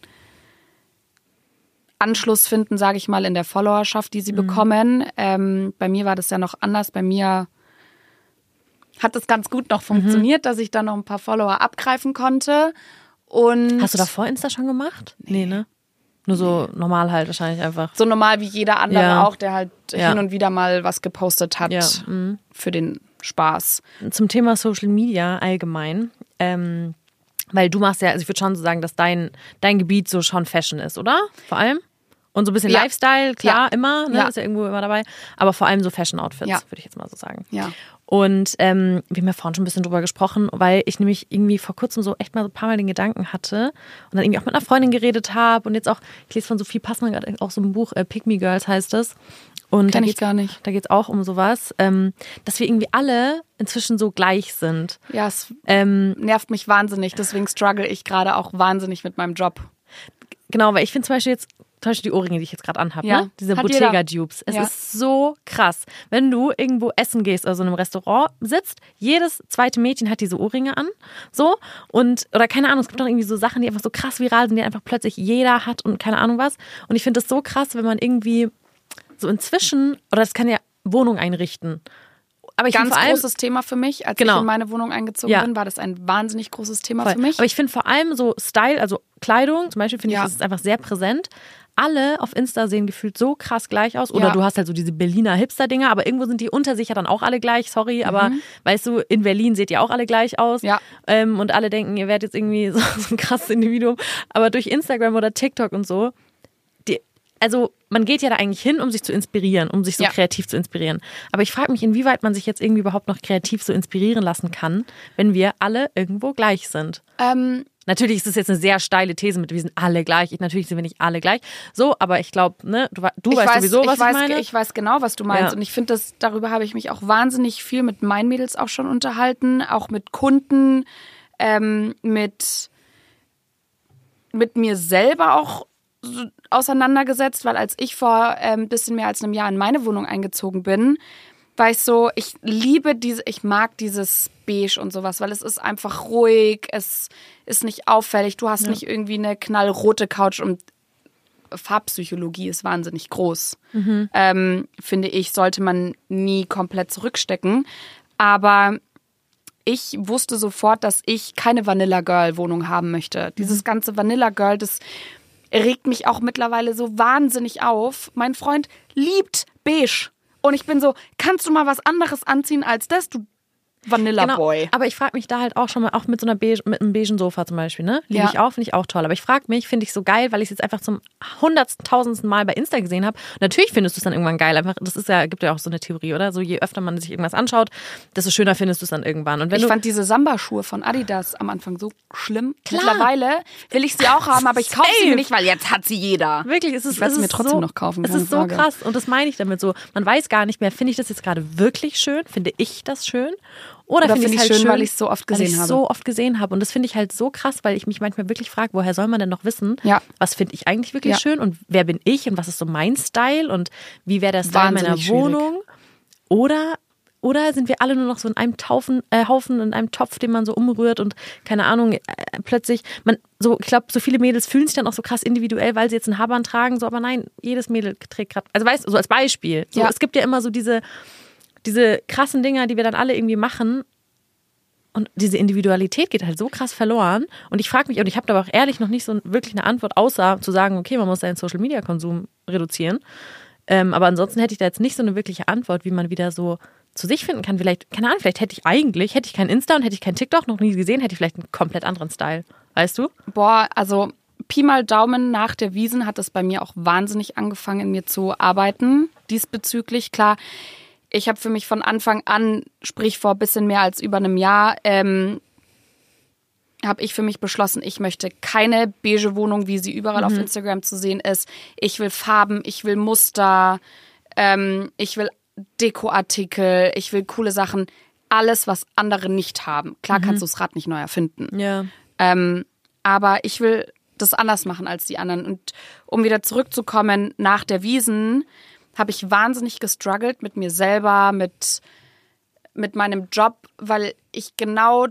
Anschluss finden, sage ich mal, in der Followerschaft, die sie mhm. bekommen. Ähm, bei mir war das ja noch anders. Bei mir hat es ganz gut noch funktioniert, mhm. dass ich da noch ein paar Follower abgreifen konnte. Und
hast du davor Insta schon gemacht? Nee, nee ne? Nur so normal halt wahrscheinlich einfach.
So normal wie jeder andere
ja.
auch, der halt
ja.
hin und wieder mal was gepostet hat
ja. mhm.
für den Spaß.
Zum Thema Social Media allgemein, ähm, weil du machst ja, also ich würde schon so sagen, dass dein, dein Gebiet so schon Fashion ist, oder? Vor allem? Und so ein bisschen ja. Lifestyle, klar, ja. immer, ne? Ja. Ist ja irgendwo immer dabei. Aber vor allem so Fashion-Outfits, ja. würde ich jetzt mal so sagen.
Ja.
Und ähm, wir haben ja vorhin schon ein bisschen drüber gesprochen, weil ich nämlich irgendwie vor kurzem so echt mal so ein paar Mal den Gedanken hatte und dann irgendwie auch mit einer Freundin geredet habe und jetzt auch, ich lese von Sophie Passmann gerade auch so ein Buch, äh, Pick Me Girls heißt das. Und
Kenn
da
ich gar nicht.
Da geht es auch um sowas, ähm, dass wir irgendwie alle inzwischen so gleich sind.
Ja, es
ähm,
nervt mich wahnsinnig, deswegen struggle ich gerade auch wahnsinnig mit meinem Job.
Genau, weil ich finde zum Beispiel jetzt, zum Beispiel die Ohrringe, die ich jetzt gerade anhabe,
ja.
ne? Diese Bottega-Dupes. Es
ja.
ist so krass. Wenn du irgendwo essen gehst, also in einem Restaurant sitzt, jedes zweite Mädchen hat diese Ohrringe an. So. Und, oder keine Ahnung, es gibt doch irgendwie so Sachen, die einfach so krass viral sind, die einfach plötzlich jeder hat und keine Ahnung was. Und ich finde das so krass, wenn man irgendwie so inzwischen, oder das kann ja Wohnung einrichten. aber ich
ganz
vor allem,
großes Thema für mich. Als
genau.
ich in meine Wohnung eingezogen
ja.
bin, war das ein wahnsinnig großes Thema
Voll.
für mich.
Aber ich finde vor allem so Style, also Kleidung, zum Beispiel finde
ja.
ich, das ist einfach sehr präsent. Alle auf Insta sehen gefühlt so krass gleich aus. Oder
ja.
du hast halt so diese Berliner Hipster-Dinger, aber irgendwo sind die unter sich ja dann auch alle gleich, sorry.
Mhm.
Aber weißt du, in Berlin seht ihr auch alle gleich aus.
Ja.
Ähm, und alle denken, ihr werdet jetzt irgendwie so, so ein krasses Individuum. Aber durch Instagram oder TikTok und so, die, also man geht ja da eigentlich hin, um sich zu inspirieren, um sich so
ja.
kreativ zu inspirieren. Aber ich frage mich, inwieweit man sich jetzt irgendwie überhaupt noch kreativ so inspirieren lassen kann, wenn wir alle irgendwo gleich sind.
Ähm,
Natürlich ist es jetzt eine sehr steile These mit, wir sind alle gleich. Ich, natürlich sind wir nicht alle gleich. So, aber ich glaube, ne, du, du weißt
weiß,
sowieso, was
ich, weiß,
ich meine.
Ich weiß genau, was du meinst.
Ja.
Und ich finde, das darüber habe ich mich auch wahnsinnig viel mit meinen Mädels auch schon unterhalten, auch mit Kunden, ähm, mit, mit mir selber auch so auseinandergesetzt, weil als ich vor ein ähm, bisschen mehr als einem Jahr in meine Wohnung eingezogen bin, war ich so, ich liebe diese, ich mag dieses Beige und sowas, weil es ist einfach ruhig, es ist nicht auffällig, du hast ja. nicht irgendwie eine knallrote Couch und Farbpsychologie ist wahnsinnig groß. Mhm. Ähm, finde ich, sollte man nie komplett zurückstecken. Aber ich wusste sofort, dass ich keine Vanilla-Girl-Wohnung haben möchte. Mhm. Dieses ganze Vanilla-Girl, das regt mich auch mittlerweile so wahnsinnig auf. Mein Freund liebt beige. Und ich bin so, kannst du mal was anderes anziehen als das, du Vanilla
genau.
Boy.
Aber ich frage mich da halt auch schon mal, auch mit so einer Beige, mit einem beigen Sofa zum Beispiel, ne? Liebe
ja.
ich auch, finde ich auch toll. Aber ich frage mich, finde ich so geil, weil ich es jetzt einfach zum hundertsten, tausendsten Mal bei Insta gesehen habe. Natürlich findest du es dann irgendwann geil. Einfach, das ist ja, gibt ja auch so eine Theorie, oder? So je öfter man sich irgendwas anschaut, desto schöner findest du es dann irgendwann. Und wenn
ich
du
fand diese Samba-Schuhe von Adidas am Anfang so schlimm. Klar. Mittlerweile will ich sie auch haben, aber ich kaufe sie mir nicht, weil jetzt hat sie jeder.
Wirklich, es ist,
ich werde sie mir trotzdem
so,
noch kaufen.
Es ist so
Frage.
krass und das meine ich damit so. Man weiß gar nicht mehr, finde ich das jetzt gerade wirklich schön? Finde ich das schön? Oder, Oder finde ich es halt schön,
weil ich es so oft gesehen
weil
habe.
so oft gesehen habe. Und das finde ich halt so krass, weil ich mich manchmal wirklich frage, woher soll man denn noch wissen,
ja.
was finde ich eigentlich wirklich
ja.
schön und wer bin ich und was ist so mein Style und wie wäre der Style
Wahnsinnig
meiner Wohnung?
Schwierig.
Oder Oder sind wir alle nur noch so in einem Taufen, äh, Haufen, in einem Topf, den man so umrührt und keine Ahnung, äh, plötzlich, man, so, ich glaube, so viele Mädels fühlen sich dann auch so krass individuell, weil sie jetzt einen Haarband tragen, so, aber nein, jedes Mädel trägt gerade, also weißt du, so als Beispiel. So,
ja.
Es gibt ja immer so diese, diese krassen Dinger, die wir dann alle irgendwie machen. Und diese Individualität geht halt so krass verloren. Und ich frage mich, und ich habe da aber auch ehrlich noch nicht so wirklich eine Antwort, außer zu sagen, okay, man muss seinen Social-Media-Konsum reduzieren. Ähm, aber ansonsten hätte ich da jetzt nicht so eine wirkliche Antwort, wie man wieder so zu sich finden kann. Vielleicht, keine Ahnung, vielleicht hätte ich eigentlich, hätte ich kein Insta und hätte ich kein TikTok noch nie gesehen, hätte ich vielleicht einen komplett anderen Style. Weißt du?
Boah, also Pi mal Daumen, nach der Wiesn hat es bei mir auch wahnsinnig angefangen, in mir zu arbeiten. Diesbezüglich, klar, ich habe für mich von Anfang an, sprich vor ein bisschen mehr als über einem Jahr, ähm, habe ich für mich beschlossen, ich möchte keine beige Wohnung, wie sie überall mhm. auf Instagram zu sehen ist. Ich will Farben, ich will Muster, ähm, ich will Dekoartikel, ich will coole Sachen. Alles, was andere nicht haben. Klar mhm. kannst du das Rad nicht neu erfinden.
Ja.
Ähm, aber ich will das anders machen als die anderen. Und um wieder zurückzukommen, nach der Wiesn habe ich wahnsinnig gestruggelt mit mir selber, mit, mit meinem Job, weil ich genau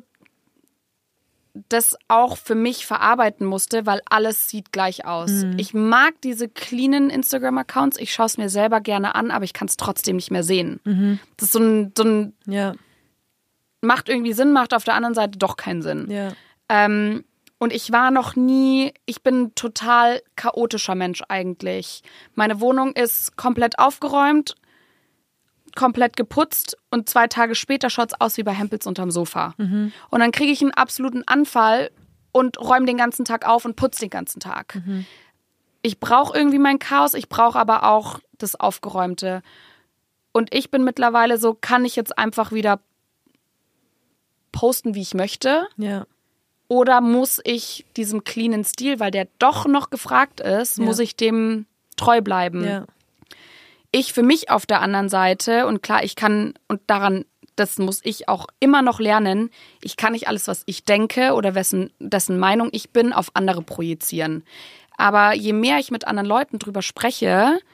das auch für mich verarbeiten musste, weil alles sieht gleich aus. Mhm. Ich mag diese cleanen Instagram-Accounts, ich schaue es mir selber gerne an, aber ich kann es trotzdem nicht mehr sehen. Mhm. Das ist so ein, so ein
ja.
macht irgendwie Sinn, macht auf der anderen Seite doch keinen Sinn.
Ja.
Ähm, und ich war noch nie, ich bin ein total chaotischer Mensch eigentlich. Meine Wohnung ist komplett aufgeräumt, komplett geputzt und zwei Tage später schaut es aus wie bei Hempels unterm Sofa. Mhm. Und dann kriege ich einen absoluten Anfall und räume den ganzen Tag auf und putze den ganzen Tag. Mhm. Ich brauche irgendwie mein Chaos, ich brauche aber auch das Aufgeräumte. Und ich bin mittlerweile so, kann ich jetzt einfach wieder posten, wie ich möchte?
Ja.
Oder muss ich diesem cleanen Stil, weil der doch noch gefragt ist, ja. muss ich dem treu bleiben?
Ja.
Ich für mich auf der anderen Seite, und klar, ich kann, und daran, das muss ich auch immer noch lernen, ich kann nicht alles, was ich denke oder wessen, dessen Meinung ich bin, auf andere projizieren. Aber je mehr ich mit anderen Leuten drüber spreche,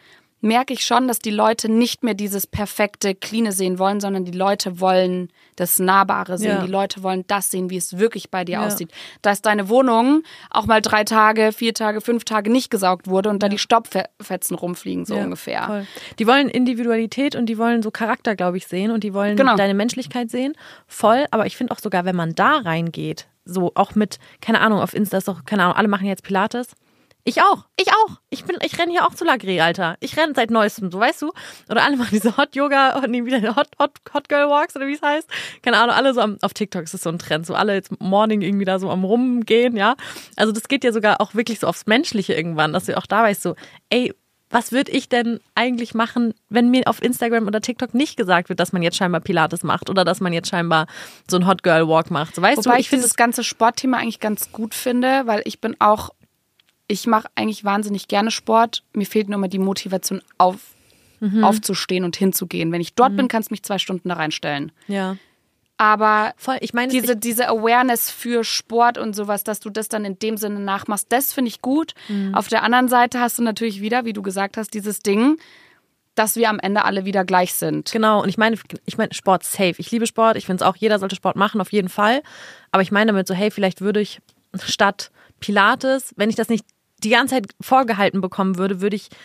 merke ich schon, dass die Leute nicht mehr dieses perfekte, cleane sehen wollen, sondern die Leute wollen das Nahbare sehen.
Ja.
Die Leute wollen das sehen, wie es wirklich bei dir
Ja.
aussieht. Dass deine Wohnung auch mal drei Tage, vier Tage, fünf Tage nicht gesaugt wurde und da die Staubfetzen rumfliegen, so
Ja,
ungefähr.
Voll. Die wollen Individualität und die wollen so Charakter, glaube ich, sehen und die wollen
Genau.
deine Menschlichkeit sehen. Voll, aber ich finde auch sogar, wenn man da reingeht, so auch mit, keine Ahnung, auf Insta ist doch, keine Ahnung, alle machen jetzt Pilates. Ich auch, ich auch. Ich bin, ich renne hier auch zu Lagré, Alter. Ich renne seit Neuestem, so weißt du. Oder alle machen diese Hot Yoga, nee, wieder Hot, Hot, Hot Girl Walks oder wie es heißt. Keine Ahnung, alle so am, auf TikTok ist das so ein Trend, so alle jetzt Morning irgendwie da so am Rumgehen, ja. Also das geht ja sogar auch wirklich so aufs Menschliche irgendwann, dass du auch da weißt so, ey, was würde ich denn eigentlich machen, wenn mir auf Instagram oder TikTok nicht gesagt wird, dass man jetzt scheinbar Pilates macht oder dass man jetzt scheinbar so ein Hot Girl Walk macht. So, weißt
Wobei
du,
ich dieses ganze Sportthema eigentlich ganz gut finde, weil ich bin auch, ich mache eigentlich wahnsinnig gerne Sport. Mir fehlt nur immer die Motivation, auf, mhm. aufzustehen und hinzugehen. Wenn ich dort mhm. bin, kannst du mich zwei Stunden da reinstellen.
Ja.
Aber
voll, ich meine,
diese,
ich,
diese Awareness für Sport und sowas, dass du das dann in dem Sinne nachmachst, das finde ich gut. Mhm. Auf der anderen Seite hast du natürlich wieder, wie du gesagt hast, dieses Ding, dass wir am Ende alle wieder gleich sind.
Genau, und ich meine, ich meine Sport safe. Ich liebe Sport, ich finde es auch, jeder sollte Sport machen, auf jeden Fall. Aber ich meine damit so, hey, vielleicht würde ich statt Pilates, wenn ich das nicht die ganze Zeit vorgehalten bekommen würde, würde ich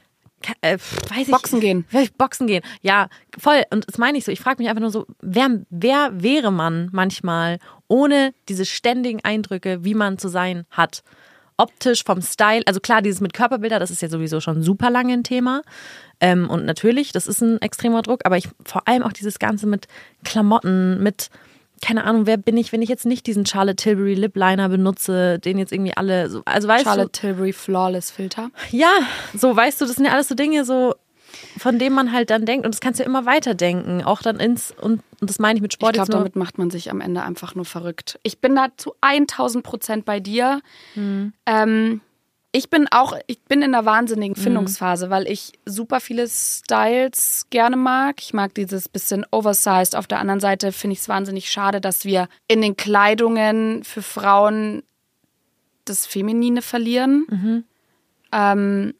Äh, weiß ich,
Boxen gehen.
Boxen gehen, ja, voll. Und das meine ich so. Ich frage mich einfach nur so, wer, wer wäre man manchmal ohne diese ständigen Eindrücke, wie man zu sein hat? Optisch, vom Style. Also klar, dieses mit Körperbilder, das ist ja sowieso schon super lange ein Thema. Ähm, und natürlich, das ist ein extremer Druck. Aber ich vor allem auch dieses Ganze mit Klamotten, mit keine Ahnung, wer bin ich, wenn ich jetzt nicht diesen Charlotte Tilbury Lip Liner benutze, den jetzt irgendwie alle so, also weißt
Charlotte
du,
Tilbury Flawless Filter.
Ja, so weißt du, das sind ja alles so Dinge, so von denen man halt dann denkt und das kannst du ja immer weiterdenken, auch dann ins und, und das meine ich mit Sport.
Ich glaube,
jetzt nur,
damit macht man sich am Ende einfach nur verrückt. Ich bin da zu tausend Prozent bei dir. Hm. Ähm, ich bin auch, ich bin in einer wahnsinnigen Findungsphase, mhm. weil ich super viele Styles gerne mag. Ich mag dieses bisschen oversized. Auf der anderen Seite finde ich es wahnsinnig schade, dass wir in den Kleidungen für Frauen das Feminine verlieren. Mhm. Ähm,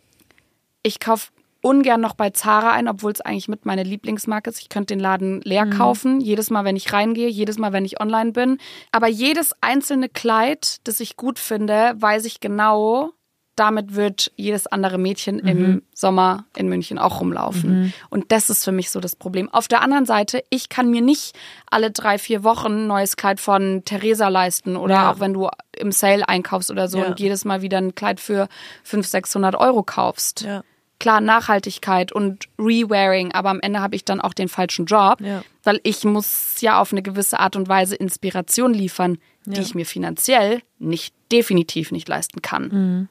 ich kaufe ungern noch bei Zara ein, obwohl es eigentlich mit meiner Lieblingsmarke ist. Ich könnte den Laden leer mhm. kaufen, jedes Mal, wenn ich reingehe, jedes Mal, wenn ich online bin. Aber jedes einzelne Kleid, das ich gut finde, weiß ich genau, damit wird jedes andere Mädchen mhm. im Sommer in München auch rumlaufen. Mhm. Und das ist für mich so das Problem. Auf der anderen Seite, ich kann mir nicht alle drei, vier Wochen ein neues Kleid von Theresa leisten oder ja. auch wenn du im Sale einkaufst oder so ja. und jedes Mal wieder ein Kleid für fünfhundert, sechshundert Euro kaufst. Ja. Klar, Nachhaltigkeit und Rewearing, aber am Ende habe ich dann auch den falschen Job, ja. weil ich muss ja auf eine gewisse Art und Weise Inspiration liefern, ja. die ich mir finanziell nicht, definitiv nicht leisten kann.
Mhm.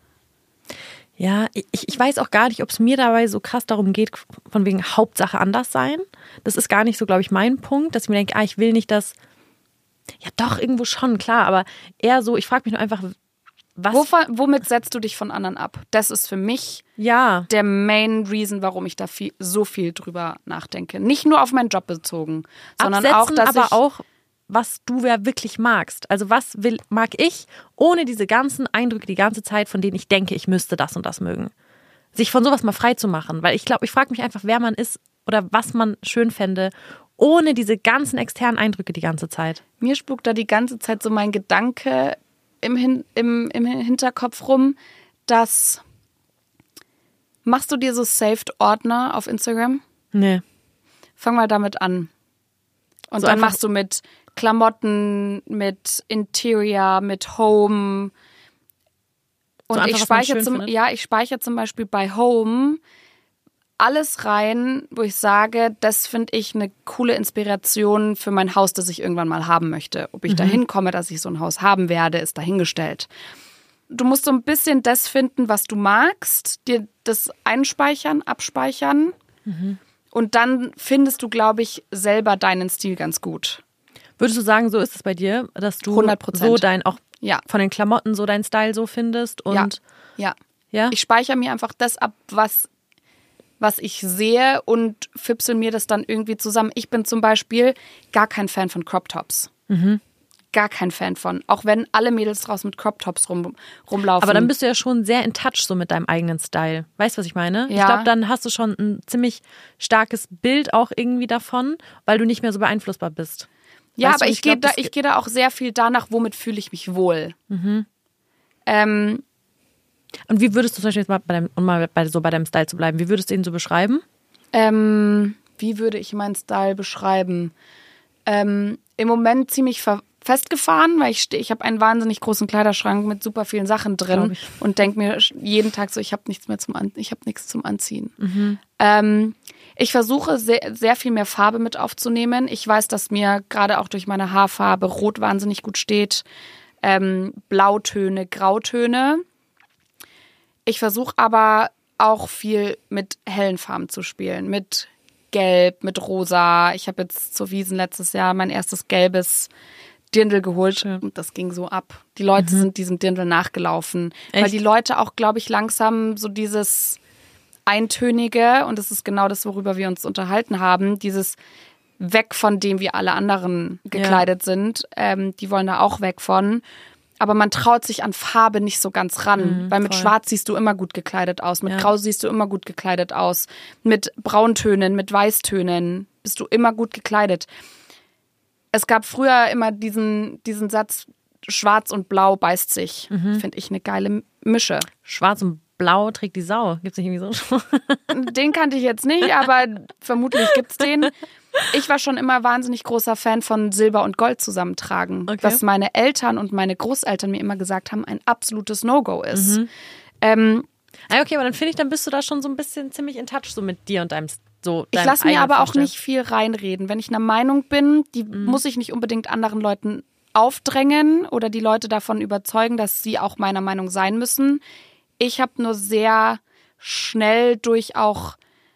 Ja, ich, ich weiß auch gar nicht, ob es mir dabei so krass darum geht, von wegen Hauptsache anders sein. Das ist gar nicht so, glaube ich, mein Punkt, dass ich mir denke, ah, ich will nicht, dass, ja doch, irgendwo schon, klar, aber eher so, ich frage mich nur einfach, was?
Wovon, womit setzt du dich von anderen ab? Das ist für mich
ja.
der Main Reason, warum ich da viel, so viel drüber nachdenke. Nicht nur auf meinen Job bezogen, sondern
Absetzen,
auch, dass
aber
ich
auch, was du ja wirklich magst. Also was will, mag ich, ohne diese ganzen Eindrücke die ganze Zeit, von denen ich denke, ich müsste das und das mögen. Sich von sowas mal frei zu machen. Weil ich glaube, ich frage mich einfach, wer man ist oder was man schön fände, ohne diese ganzen externen Eindrücke die ganze Zeit.
Mir spukt da die ganze Zeit so mein Gedanke Im, Hin- im, im Hinterkopf rum, dass machst du dir so Saved-Ordner auf Instagram?
Nee.
Fang mal damit an. Und
so
dann machst du mit Klamotten, mit Interior, mit Home. Und
so einfach,
ich speichere zum, ja, ich speichere zum Beispiel bei Home alles rein, wo ich sage, das finde ich eine coole Inspiration für mein Haus, das ich irgendwann mal haben möchte. Ob ich mhm. dahin komme, dass ich so ein Haus haben werde, ist dahingestellt. Du musst so ein bisschen das finden, was du magst, dir das einspeichern, abspeichern mhm. und dann findest du, glaube ich, selber deinen Stil ganz gut.
Würdest du sagen, so ist es bei dir, dass du
hundert Prozent
so dein, auch
ja.
von den Klamotten so deinen Style so findest? Und
ja. ja.
ja.
Ich speichere mir einfach das ab, was was ich sehe und füpsel mir das dann irgendwie zusammen. Ich bin zum Beispiel gar kein Fan von Crop Tops. Mhm. gar kein Fan von. Auch wenn alle Mädels draußen mit Crop-Tops rum, rumlaufen.
Aber dann bist du ja schon sehr in touch so mit deinem eigenen Style. Weißt du, was ich meine?
Ja.
Ich glaube, dann hast du schon ein ziemlich starkes Bild auch irgendwie davon, weil du nicht mehr so beeinflussbar bist.
Ja,
weißt
aber
du,
ich, ich gehe da,
ge-
geh da auch sehr viel danach, womit fühle ich mich wohl.
Mhm.
Ähm,
Und wie würdest du zum Beispiel jetzt mal bei deinem, um mal bei, so bei deinem Style zu bleiben, wie würdest du ihn so beschreiben?
ähm, wie würde ich meinen Style beschreiben? Ähm, Im Moment ziemlich ver- festgefahren, weil ich, steh- ich habe einen wahnsinnig großen Kleiderschrank mit super vielen Sachen drin und denke mir jeden Tag so, ich habe nichts mehr zum An- ich habe nichts zum Anziehen.
Mhm.
Ähm, ich versuche sehr, sehr viel mehr Farbe mit aufzunehmen. Ich weiß, dass mir gerade auch durch meine Haarfarbe Rot wahnsinnig gut steht. Ähm, Blautöne, Grautöne. Ich versuche aber auch viel mit hellen Farben zu spielen, mit Gelb, mit Rosa. Ich habe jetzt zur Wiesn letztes Jahr mein erstes gelbes Dirndl geholt.
Schön.
Und das ging so ab. Die Leute
Mhm.
sind diesem Dirndl nachgelaufen.
Echt?
Weil die Leute auch, glaube ich, langsam so dieses Eintönige, und das ist genau das, worüber wir uns unterhalten haben, dieses weg von dem, wie alle anderen gekleidet ja. sind. Ähm, die wollen da auch weg von. Aber man traut sich an Farbe nicht so ganz ran,
Mhm,
weil mit
voll.
Schwarz siehst du immer gut gekleidet aus, mit
Ja.
Grau siehst du immer gut gekleidet aus, mit Brauntönen, mit Weißtönen bist du immer gut gekleidet. Es gab früher immer diesen, diesen Satz, Schwarz und Blau beißt sich.
Mhm.
Finde ich eine geile Mische.
Schwarz und Blau trägt die Sau. Gibt's nicht irgendwie so?
Den kannte ich jetzt nicht, aber vermutlich gibt's den. Ich war schon immer wahnsinnig großer Fan von Silber und Gold zusammentragen.
Okay.
Was meine Eltern und meine Großeltern mir immer gesagt haben, ein absolutes No-Go ist.
Mhm.
Ähm,
Ah, okay, aber dann finde ich, dann bist du da schon so ein bisschen ziemlich in touch so mit dir und deinem so.
ich
deinem
lasse mir
eigenen
aber auch
Vorstellen.
nicht viel reinreden. Wenn ich einer Meinung bin, die
Mhm.
muss ich nicht unbedingt anderen Leuten aufdrängen oder die Leute davon überzeugen, dass sie auch meiner Meinung sein müssen. Ich habe nur sehr schnell durch auch,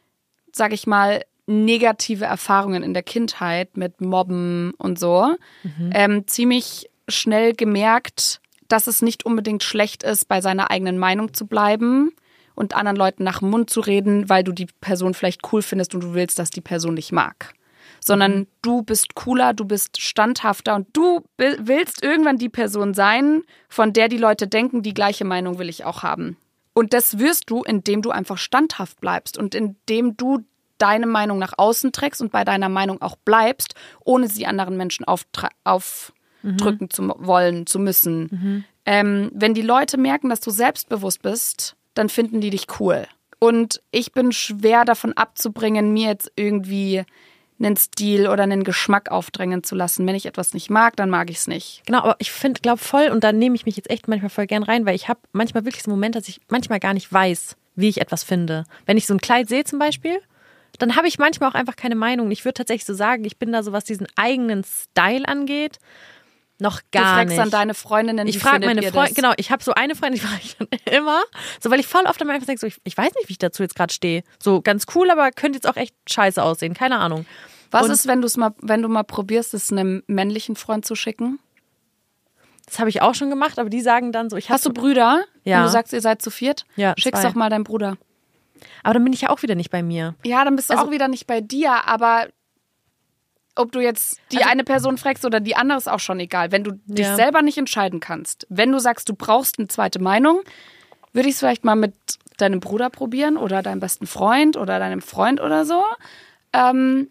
sag ich mal, negative Erfahrungen in der Kindheit mit Mobben und so,
Mhm.
ähm, ziemlich schnell gemerkt, dass es nicht unbedingt schlecht ist, bei seiner eigenen Meinung zu bleiben und anderen Leuten nach dem Mund zu reden, weil du die Person vielleicht cool findest und du willst, dass die Person dich mag. Sondern
Mhm.
du bist cooler, du bist standhafter und du bi- willst irgendwann die Person sein, von der die Leute denken, die gleiche Meinung will ich auch haben. Und das wirst du, indem du einfach standhaft bleibst und indem du deine Meinung nach außen trägst und bei deiner Meinung auch bleibst, ohne sie anderen Menschen auftra- aufdrücken zu wollen, zu müssen. Ähm, wenn die Leute merken, dass du selbstbewusst bist, dann finden die dich cool. Und ich bin schwer davon abzubringen, mir jetzt irgendwie einen Stil oder einen Geschmack aufdrängen zu lassen. Wenn ich etwas nicht mag, dann mag ich es nicht.
Genau, aber ich finde, glaube voll, und da nehme ich mich jetzt echt manchmal voll gern rein, weil ich habe manchmal wirklich so Momente, dass ich manchmal gar nicht weiß, wie ich etwas finde. Wenn ich so ein Kleid sehe zum Beispiel, dann habe ich manchmal auch einfach keine Meinung. Ich würde tatsächlich so sagen, ich bin da so, was diesen eigenen Style angeht, noch gar
du fragst
nicht.
dann deine Freundinnen,
Ich
wie
frage
findet
meine
ihr
Freundin,
das?
genau, ich habe so eine Freundin, die frage ich dann immer, so, weil ich voll oft einfach denke, so, ich, ich weiß nicht, wie ich dazu jetzt gerade stehe. So ganz cool, aber könnte jetzt auch echt scheiße aussehen, keine Ahnung.
Was
Und
ist, wenn, du's mal, wenn du mal probierst, es einem männlichen Freund zu schicken?
das habe ich auch schon gemacht, aber die sagen dann so, ich
Hast du
habe,
Brüder?
Ja.
Wenn du sagst, ihr seid zu viert?
Ja,
Schick's
zwei.
doch mal deinem Bruder.
aber dann bin ich ja auch wieder nicht bei mir.
Ja, dann bist du
Also-
auch wieder nicht bei dir, aber ob du jetzt die
Also-
eine Person fragst oder die andere, ist auch schon egal. Wenn du dich
Ja.
selber nicht entscheiden kannst, wenn du sagst, du brauchst eine zweite Meinung, würde ich es vielleicht mal mit deinem Bruder probieren oder deinem besten Freund oder deinem Freund oder so. Ähm,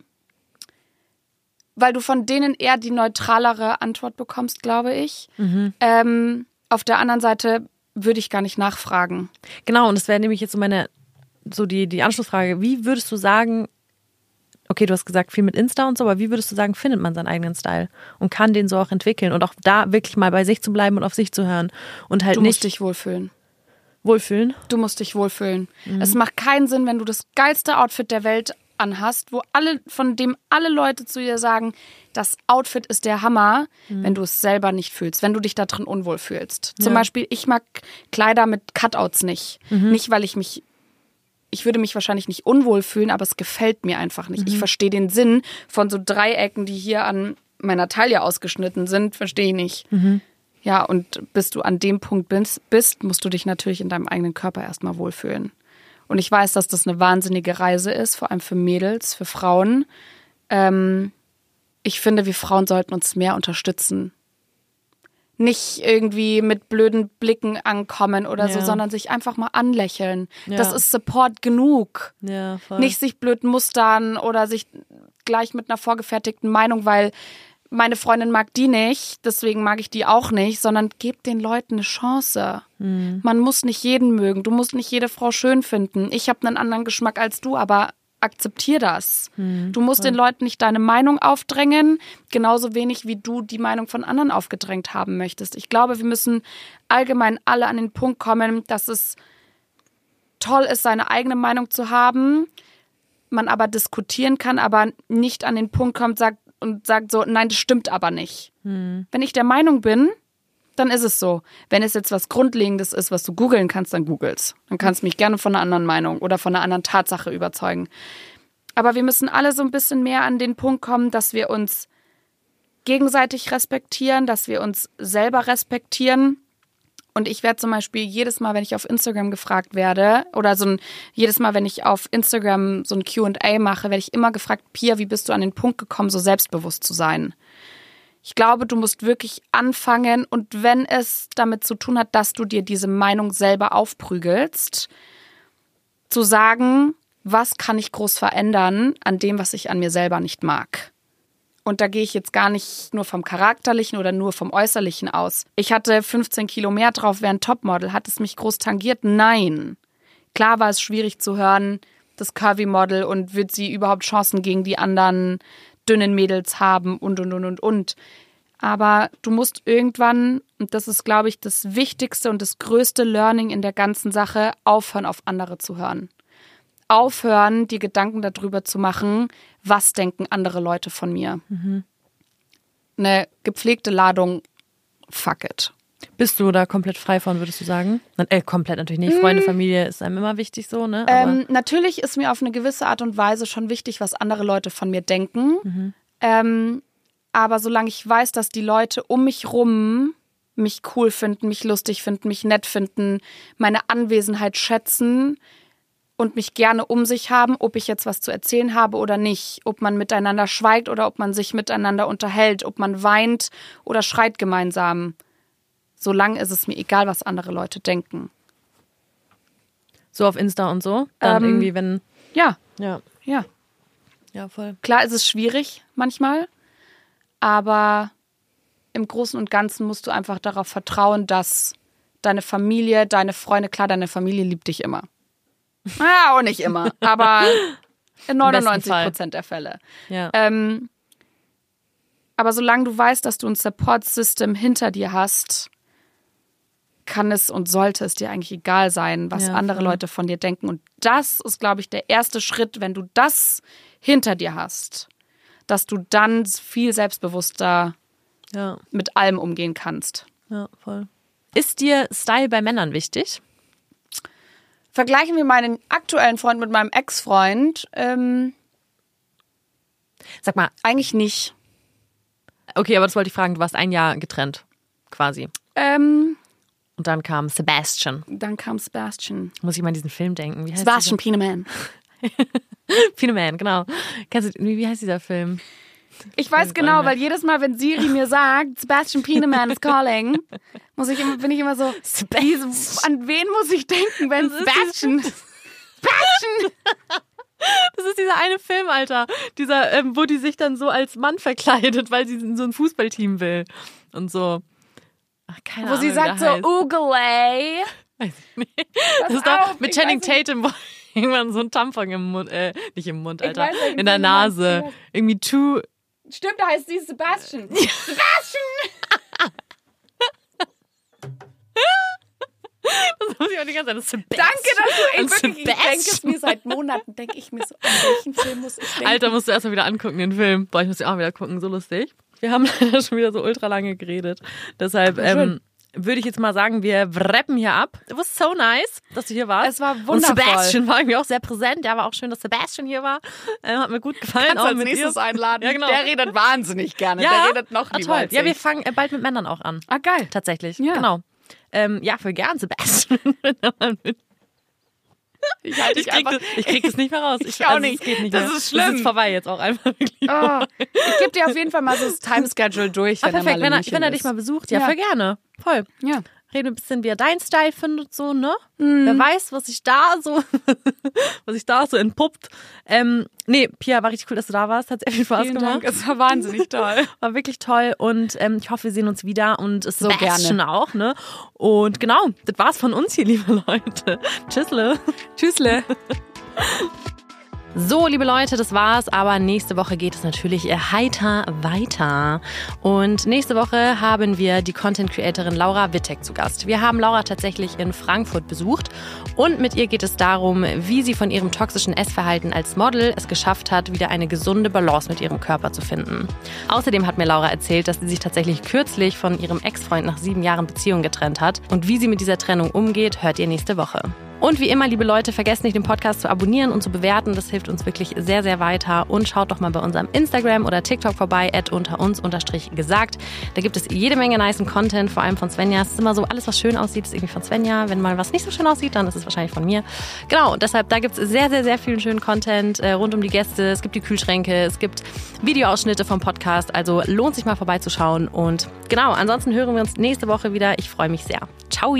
weil du von denen eher die neutralere Antwort bekommst, glaube ich.
Mhm.
Ähm, auf der anderen Seite würde ich gar nicht nachfragen.
Genau, und das wäre nämlich jetzt so meine, so die, die Anschlussfrage. Wie würdest du sagen, okay, du hast gesagt, viel mit Insta und so, aber wie würdest du sagen, findet man seinen eigenen Style und kann den so auch entwickeln und auch da wirklich mal bei sich zu bleiben und auf sich zu hören und halt
Du
nicht
musst dich wohlfühlen.
wohlfühlen?
Du musst dich wohlfühlen.
Mhm.
Es macht keinen Sinn, wenn du das geilste Outfit der Welt anhast, wo alle, von dem alle Leute zu dir sagen, das Outfit ist der Hammer,
Mhm.
wenn du es selber nicht fühlst, wenn du dich da drin unwohl fühlst. Zum
Ja.
Beispiel, ich mag Kleider mit Cutouts nicht.
Mhm.
Nicht, weil ich mich, ich würde mich wahrscheinlich nicht unwohl fühlen, aber es gefällt mir einfach nicht.
Mhm.
Ich verstehe den Sinn von so Dreiecken, die hier an meiner Taille ausgeschnitten sind, verstehe ich nicht.
Mhm.
Ja, und bis du an dem Punkt bist, bist, musst du dich natürlich in deinem eigenen Körper erstmal wohlfühlen. Und ich weiß, dass das eine wahnsinnige Reise ist, vor allem für Mädels, für Frauen. Ähm, ich finde, wir Frauen sollten uns mehr unterstützen nicht irgendwie mit blöden Blicken ankommen oder
Ja.
so, sondern sich einfach mal anlächeln.
Ja.
Das ist Support genug.
Ja, voll.
Nicht sich blöd mustern oder sich gleich mit einer vorgefertigten Meinung, weil meine Freundin mag die nicht, deswegen mag ich die auch nicht, sondern gebt den Leuten eine Chance.
Mhm.
Man muss nicht jeden mögen, du musst nicht jede Frau schön finden. Ich habe einen anderen Geschmack als du, aber akzeptier das.
Mhm.
Du musst den Leuten nicht deine Meinung aufdrängen, genauso wenig wie du die Meinung von anderen aufgedrängt haben möchtest. Ich glaube, wir müssen allgemein alle an den Punkt kommen, dass es toll ist, seine eigene Meinung zu haben, man aber diskutieren kann, aber nicht an den Punkt kommt sagt, und sagt so, nein, das stimmt aber nicht.
Mhm.
Wenn ich der Meinung bin, dann ist es so. Wenn es jetzt was Grundlegendes ist, was du googeln kannst, dann googelst. Dann kannst du mich gerne von einer anderen Meinung oder von einer anderen Tatsache überzeugen. Aber wir müssen alle so ein bisschen mehr an den Punkt kommen, dass wir uns gegenseitig respektieren, dass wir uns selber respektieren. Und ich werde zum Beispiel jedes Mal, wenn ich auf Instagram gefragt werde, oder so ein, jedes Mal, wenn ich auf Instagram so ein Q und A mache, werde ich immer gefragt, Pia, wie bist du an den Punkt gekommen, so selbstbewusst zu sein? Ich glaube, du musst wirklich anfangen und wenn es damit zu tun hat, dass du dir diese Meinung selber aufprügelst, zu sagen, was kann ich groß verändern an dem, was ich an mir selber nicht mag? Und da gehe ich jetzt gar nicht nur vom Charakterlichen oder nur vom Äußerlichen aus. Ich hatte fünfzehn Kilo mehr drauf während Topmodel. Hat es mich groß tangiert? Nein. Klar war es schwierig zu hören, das Curvy-Model und wird sie überhaupt Chancen gegen die anderen dünnen Mädels haben und, und, und, und, und. Aber du musst irgendwann, und das ist, glaube ich, das Wichtigste und das größte Learning in der ganzen Sache, aufhören, auf andere zu hören. Aufhören, dir Gedanken darüber zu machen, was denken andere Leute von mir. Mhm. Eine gepflegte Ladung, fuck it.
Bist du da komplett frei von, würdest du sagen? Äh, komplett natürlich nicht. Freunde, Familie ist einem immer wichtig so, ne? Aber
Ähm, natürlich ist mir auf eine gewisse Art und Weise schon wichtig, was andere Leute von mir denken.
Mhm.
Ähm, aber solange ich weiß, dass die Leute um mich rum mich cool finden, mich lustig finden, mich nett finden, meine Anwesenheit schätzen und mich gerne um sich haben, ob ich jetzt was zu erzählen habe oder nicht, ob man miteinander schweigt oder ob man sich miteinander unterhält, ob man weint oder schreit gemeinsam. Solange ist es mir egal, was andere Leute denken.
so auf Insta und so? Dann
Ähm,
irgendwie, wenn...
Ja,
Ja,
ja.
ja, voll.
Klar ist es schwierig manchmal, aber im Großen und Ganzen musst du einfach darauf vertrauen, dass deine Familie, deine Freunde, klar, deine Familie liebt dich immer. Ja, auch nicht immer, aber in neunundneunzig Prozent der Fälle.
Ja.
Ähm, aber solange du weißt, dass du ein Support-System hinter dir hast, kann es und sollte es dir eigentlich egal sein, was
Ja,
andere
voll.
Leute von dir denken. Und das ist, glaube ich, der erste Schritt, wenn du das hinter dir hast, dass du dann viel selbstbewusster
Ja,
mit allem umgehen kannst.
ja, voll. Ist dir Style bei Männern wichtig?
Vergleichen wir meinen aktuellen Freund mit meinem Ex-Freund, ähm,
Sag mal,
eigentlich nicht.
okay, aber das wollte ich fragen, du warst ein Jahr getrennt, quasi.
Ähm,
Und dann kam Sebastian.
dann kam Sebastian.
Muss ich mal an diesen Film denken. Wie heißt
Sebastian Pieneman.
Pieneman, genau. Kennst du, wie, wie heißt dieser Film?
Ich weiß
weiß
genau,
nicht.
weil jedes Mal, wenn Siri mir sagt, Sebastian Pieneman is calling, muss ich immer, bin ich immer so,
Sebastian.
wie, an wen muss ich denken, wenn Sebastian... Sebastian!
Das ist dieser eine Film, Alter. Dieser, ähm, wo die sich dann so als Mann verkleidet, weil sie in so ein Fußballteam will. Und so. Ach, keine
Wo
Ahnung,
sie
wie
sagt so,
der heißt.
Ugly.
Weiß ich nicht.
Pass
Das ist doch
auf,
mit
ich
Channing
weiß nicht.
Tatum, wo irgendwann so ein Tampon im Mund, äh, nicht im Mund,
Ich
Alter,
weiß nicht,
in der
wie du meinst.
Nase. Irgendwie too.
Stimmt, da heißt sie Sebastian. Sebastian!
Das muss ich auch die ganze Zeit. Das ist Sebastian.
Danke, dass du ey,
Und
wirklich, ich denke es
Sebastian.
mir seit Monaten, denke ich mir so, an welchen Film muss ich denken?
Alter, musst du erstmal wieder angucken, den Film. Boah, ich muss den auch wieder gucken, so lustig. Wir haben leider schon wieder so ultra lange geredet. Deshalb ähm, würde ich jetzt mal sagen, wir rappen hier ab. It was so nice, dass du hier warst.
Es war
Und
wundervoll.
Sebastian war irgendwie auch sehr präsent. Ja, war auch schön, dass Sebastian hier war. Ähm, hat mir gut gefallen.
Kannst
auch
als
mit
nächstes
dir.
einladen.
Ja, genau.
Der redet wahnsinnig gerne.
Ja?
Der redet noch
Ah,
lieber
toll.
als
Ja, wir
ich.
fangen äh, bald mit Männern auch an.
Ah, geil.
Tatsächlich.
Ja.
Genau. Ähm, ja, für gern, Sebastian.
Ich, halt
ich, krieg das, ich krieg das nicht mehr raus.
Ich, ich auch also, nicht.
Das geht nicht
das
mehr.
ist schlimm.
Das ist vorbei jetzt auch einfach.
Oh. Ich gebe dir auf jeden Fall mal so das Timeschedule durch, wenn
ah, perfekt,
er mal
wenn er,
wenn
wenn er dich mal besucht. Ja,
ja,
voll gerne. Voll.
Ja.
Reden ein bisschen, wie er deinen Style findet, so, ne?
Mm.
Wer weiß, was sich da so, was sich da so entpuppt. Ähm, nee, Pia, war richtig cool, dass du da warst. Hat sehr viel Spaß
Vielen
gemacht.
Dank. Es war wahnsinnig toll.
War wirklich toll und ähm, ich hoffe, wir sehen uns wieder und es
so gerne
auch, ne? Und genau, das war's von uns hier, liebe Leute. Tschüssle.
Tschüssle.
So, liebe Leute, das war's, aber nächste Woche geht es natürlich heiter weiter. Und nächste Woche haben wir die Content-Creatorin Laura Wittek zu Gast. Wir haben Laura tatsächlich in Frankfurt besucht und mit ihr geht es darum, wie sie von ihrem toxischen Essverhalten als Model es geschafft hat, wieder eine gesunde Balance mit ihrem Körper zu finden. Außerdem hat mir Laura erzählt, dass sie sich tatsächlich kürzlich von ihrem Ex-Freund nach sieben Jahren Beziehung getrennt hat. Und wie sie mit dieser Trennung umgeht, hört ihr nächste Woche. Und wie immer, liebe Leute, vergesst nicht, den Podcast zu abonnieren und zu bewerten. Das hilft uns wirklich sehr, sehr weiter. Und schaut doch mal bei unserem Instagram oder TikTok vorbei, at unter uns unterstrich gesagt. Da gibt es jede Menge nicen Content, vor allem von Svenja. Es ist immer so, alles, was schön aussieht, ist irgendwie von Svenja. Wenn mal was nicht so schön aussieht, dann ist es wahrscheinlich von mir. Genau, deshalb, da gibt es sehr, sehr, sehr vielen schönen Content äh, rund um die Gäste. Es gibt die Kühlschränke, es gibt Videoausschnitte vom Podcast. Also lohnt sich mal vorbeizuschauen. Und genau, ansonsten hören wir uns nächste Woche wieder. Ich freue mich sehr. Ciao!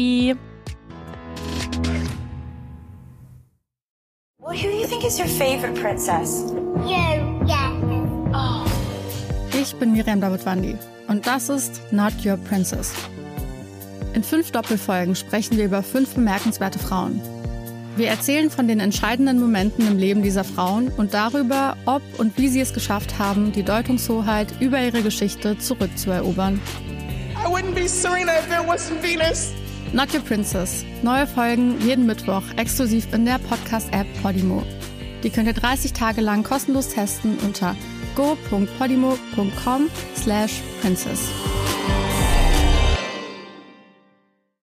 Well, who do you think is your favorite princess?
You, yeah.
Oh.
Ich bin Miriam Davidwandi und das ist Not Your Princess. In fünf Doppelfolgen sprechen wir über fünf bemerkenswerte Frauen. Wir erzählen von den entscheidenden Momenten im Leben dieser Frauen und darüber, ob und wie sie es geschafft haben, die Deutungshoheit über ihre Geschichte zurückzuerobern.
I wouldn't be Serena if there wasn't Venus.
Not Your Princess. Neue Folgen jeden Mittwoch exklusiv in der Podcast-App Podimo. Die könnt ihr dreißig Tage lang kostenlos testen unter go punkt podimo punkt com slash princess.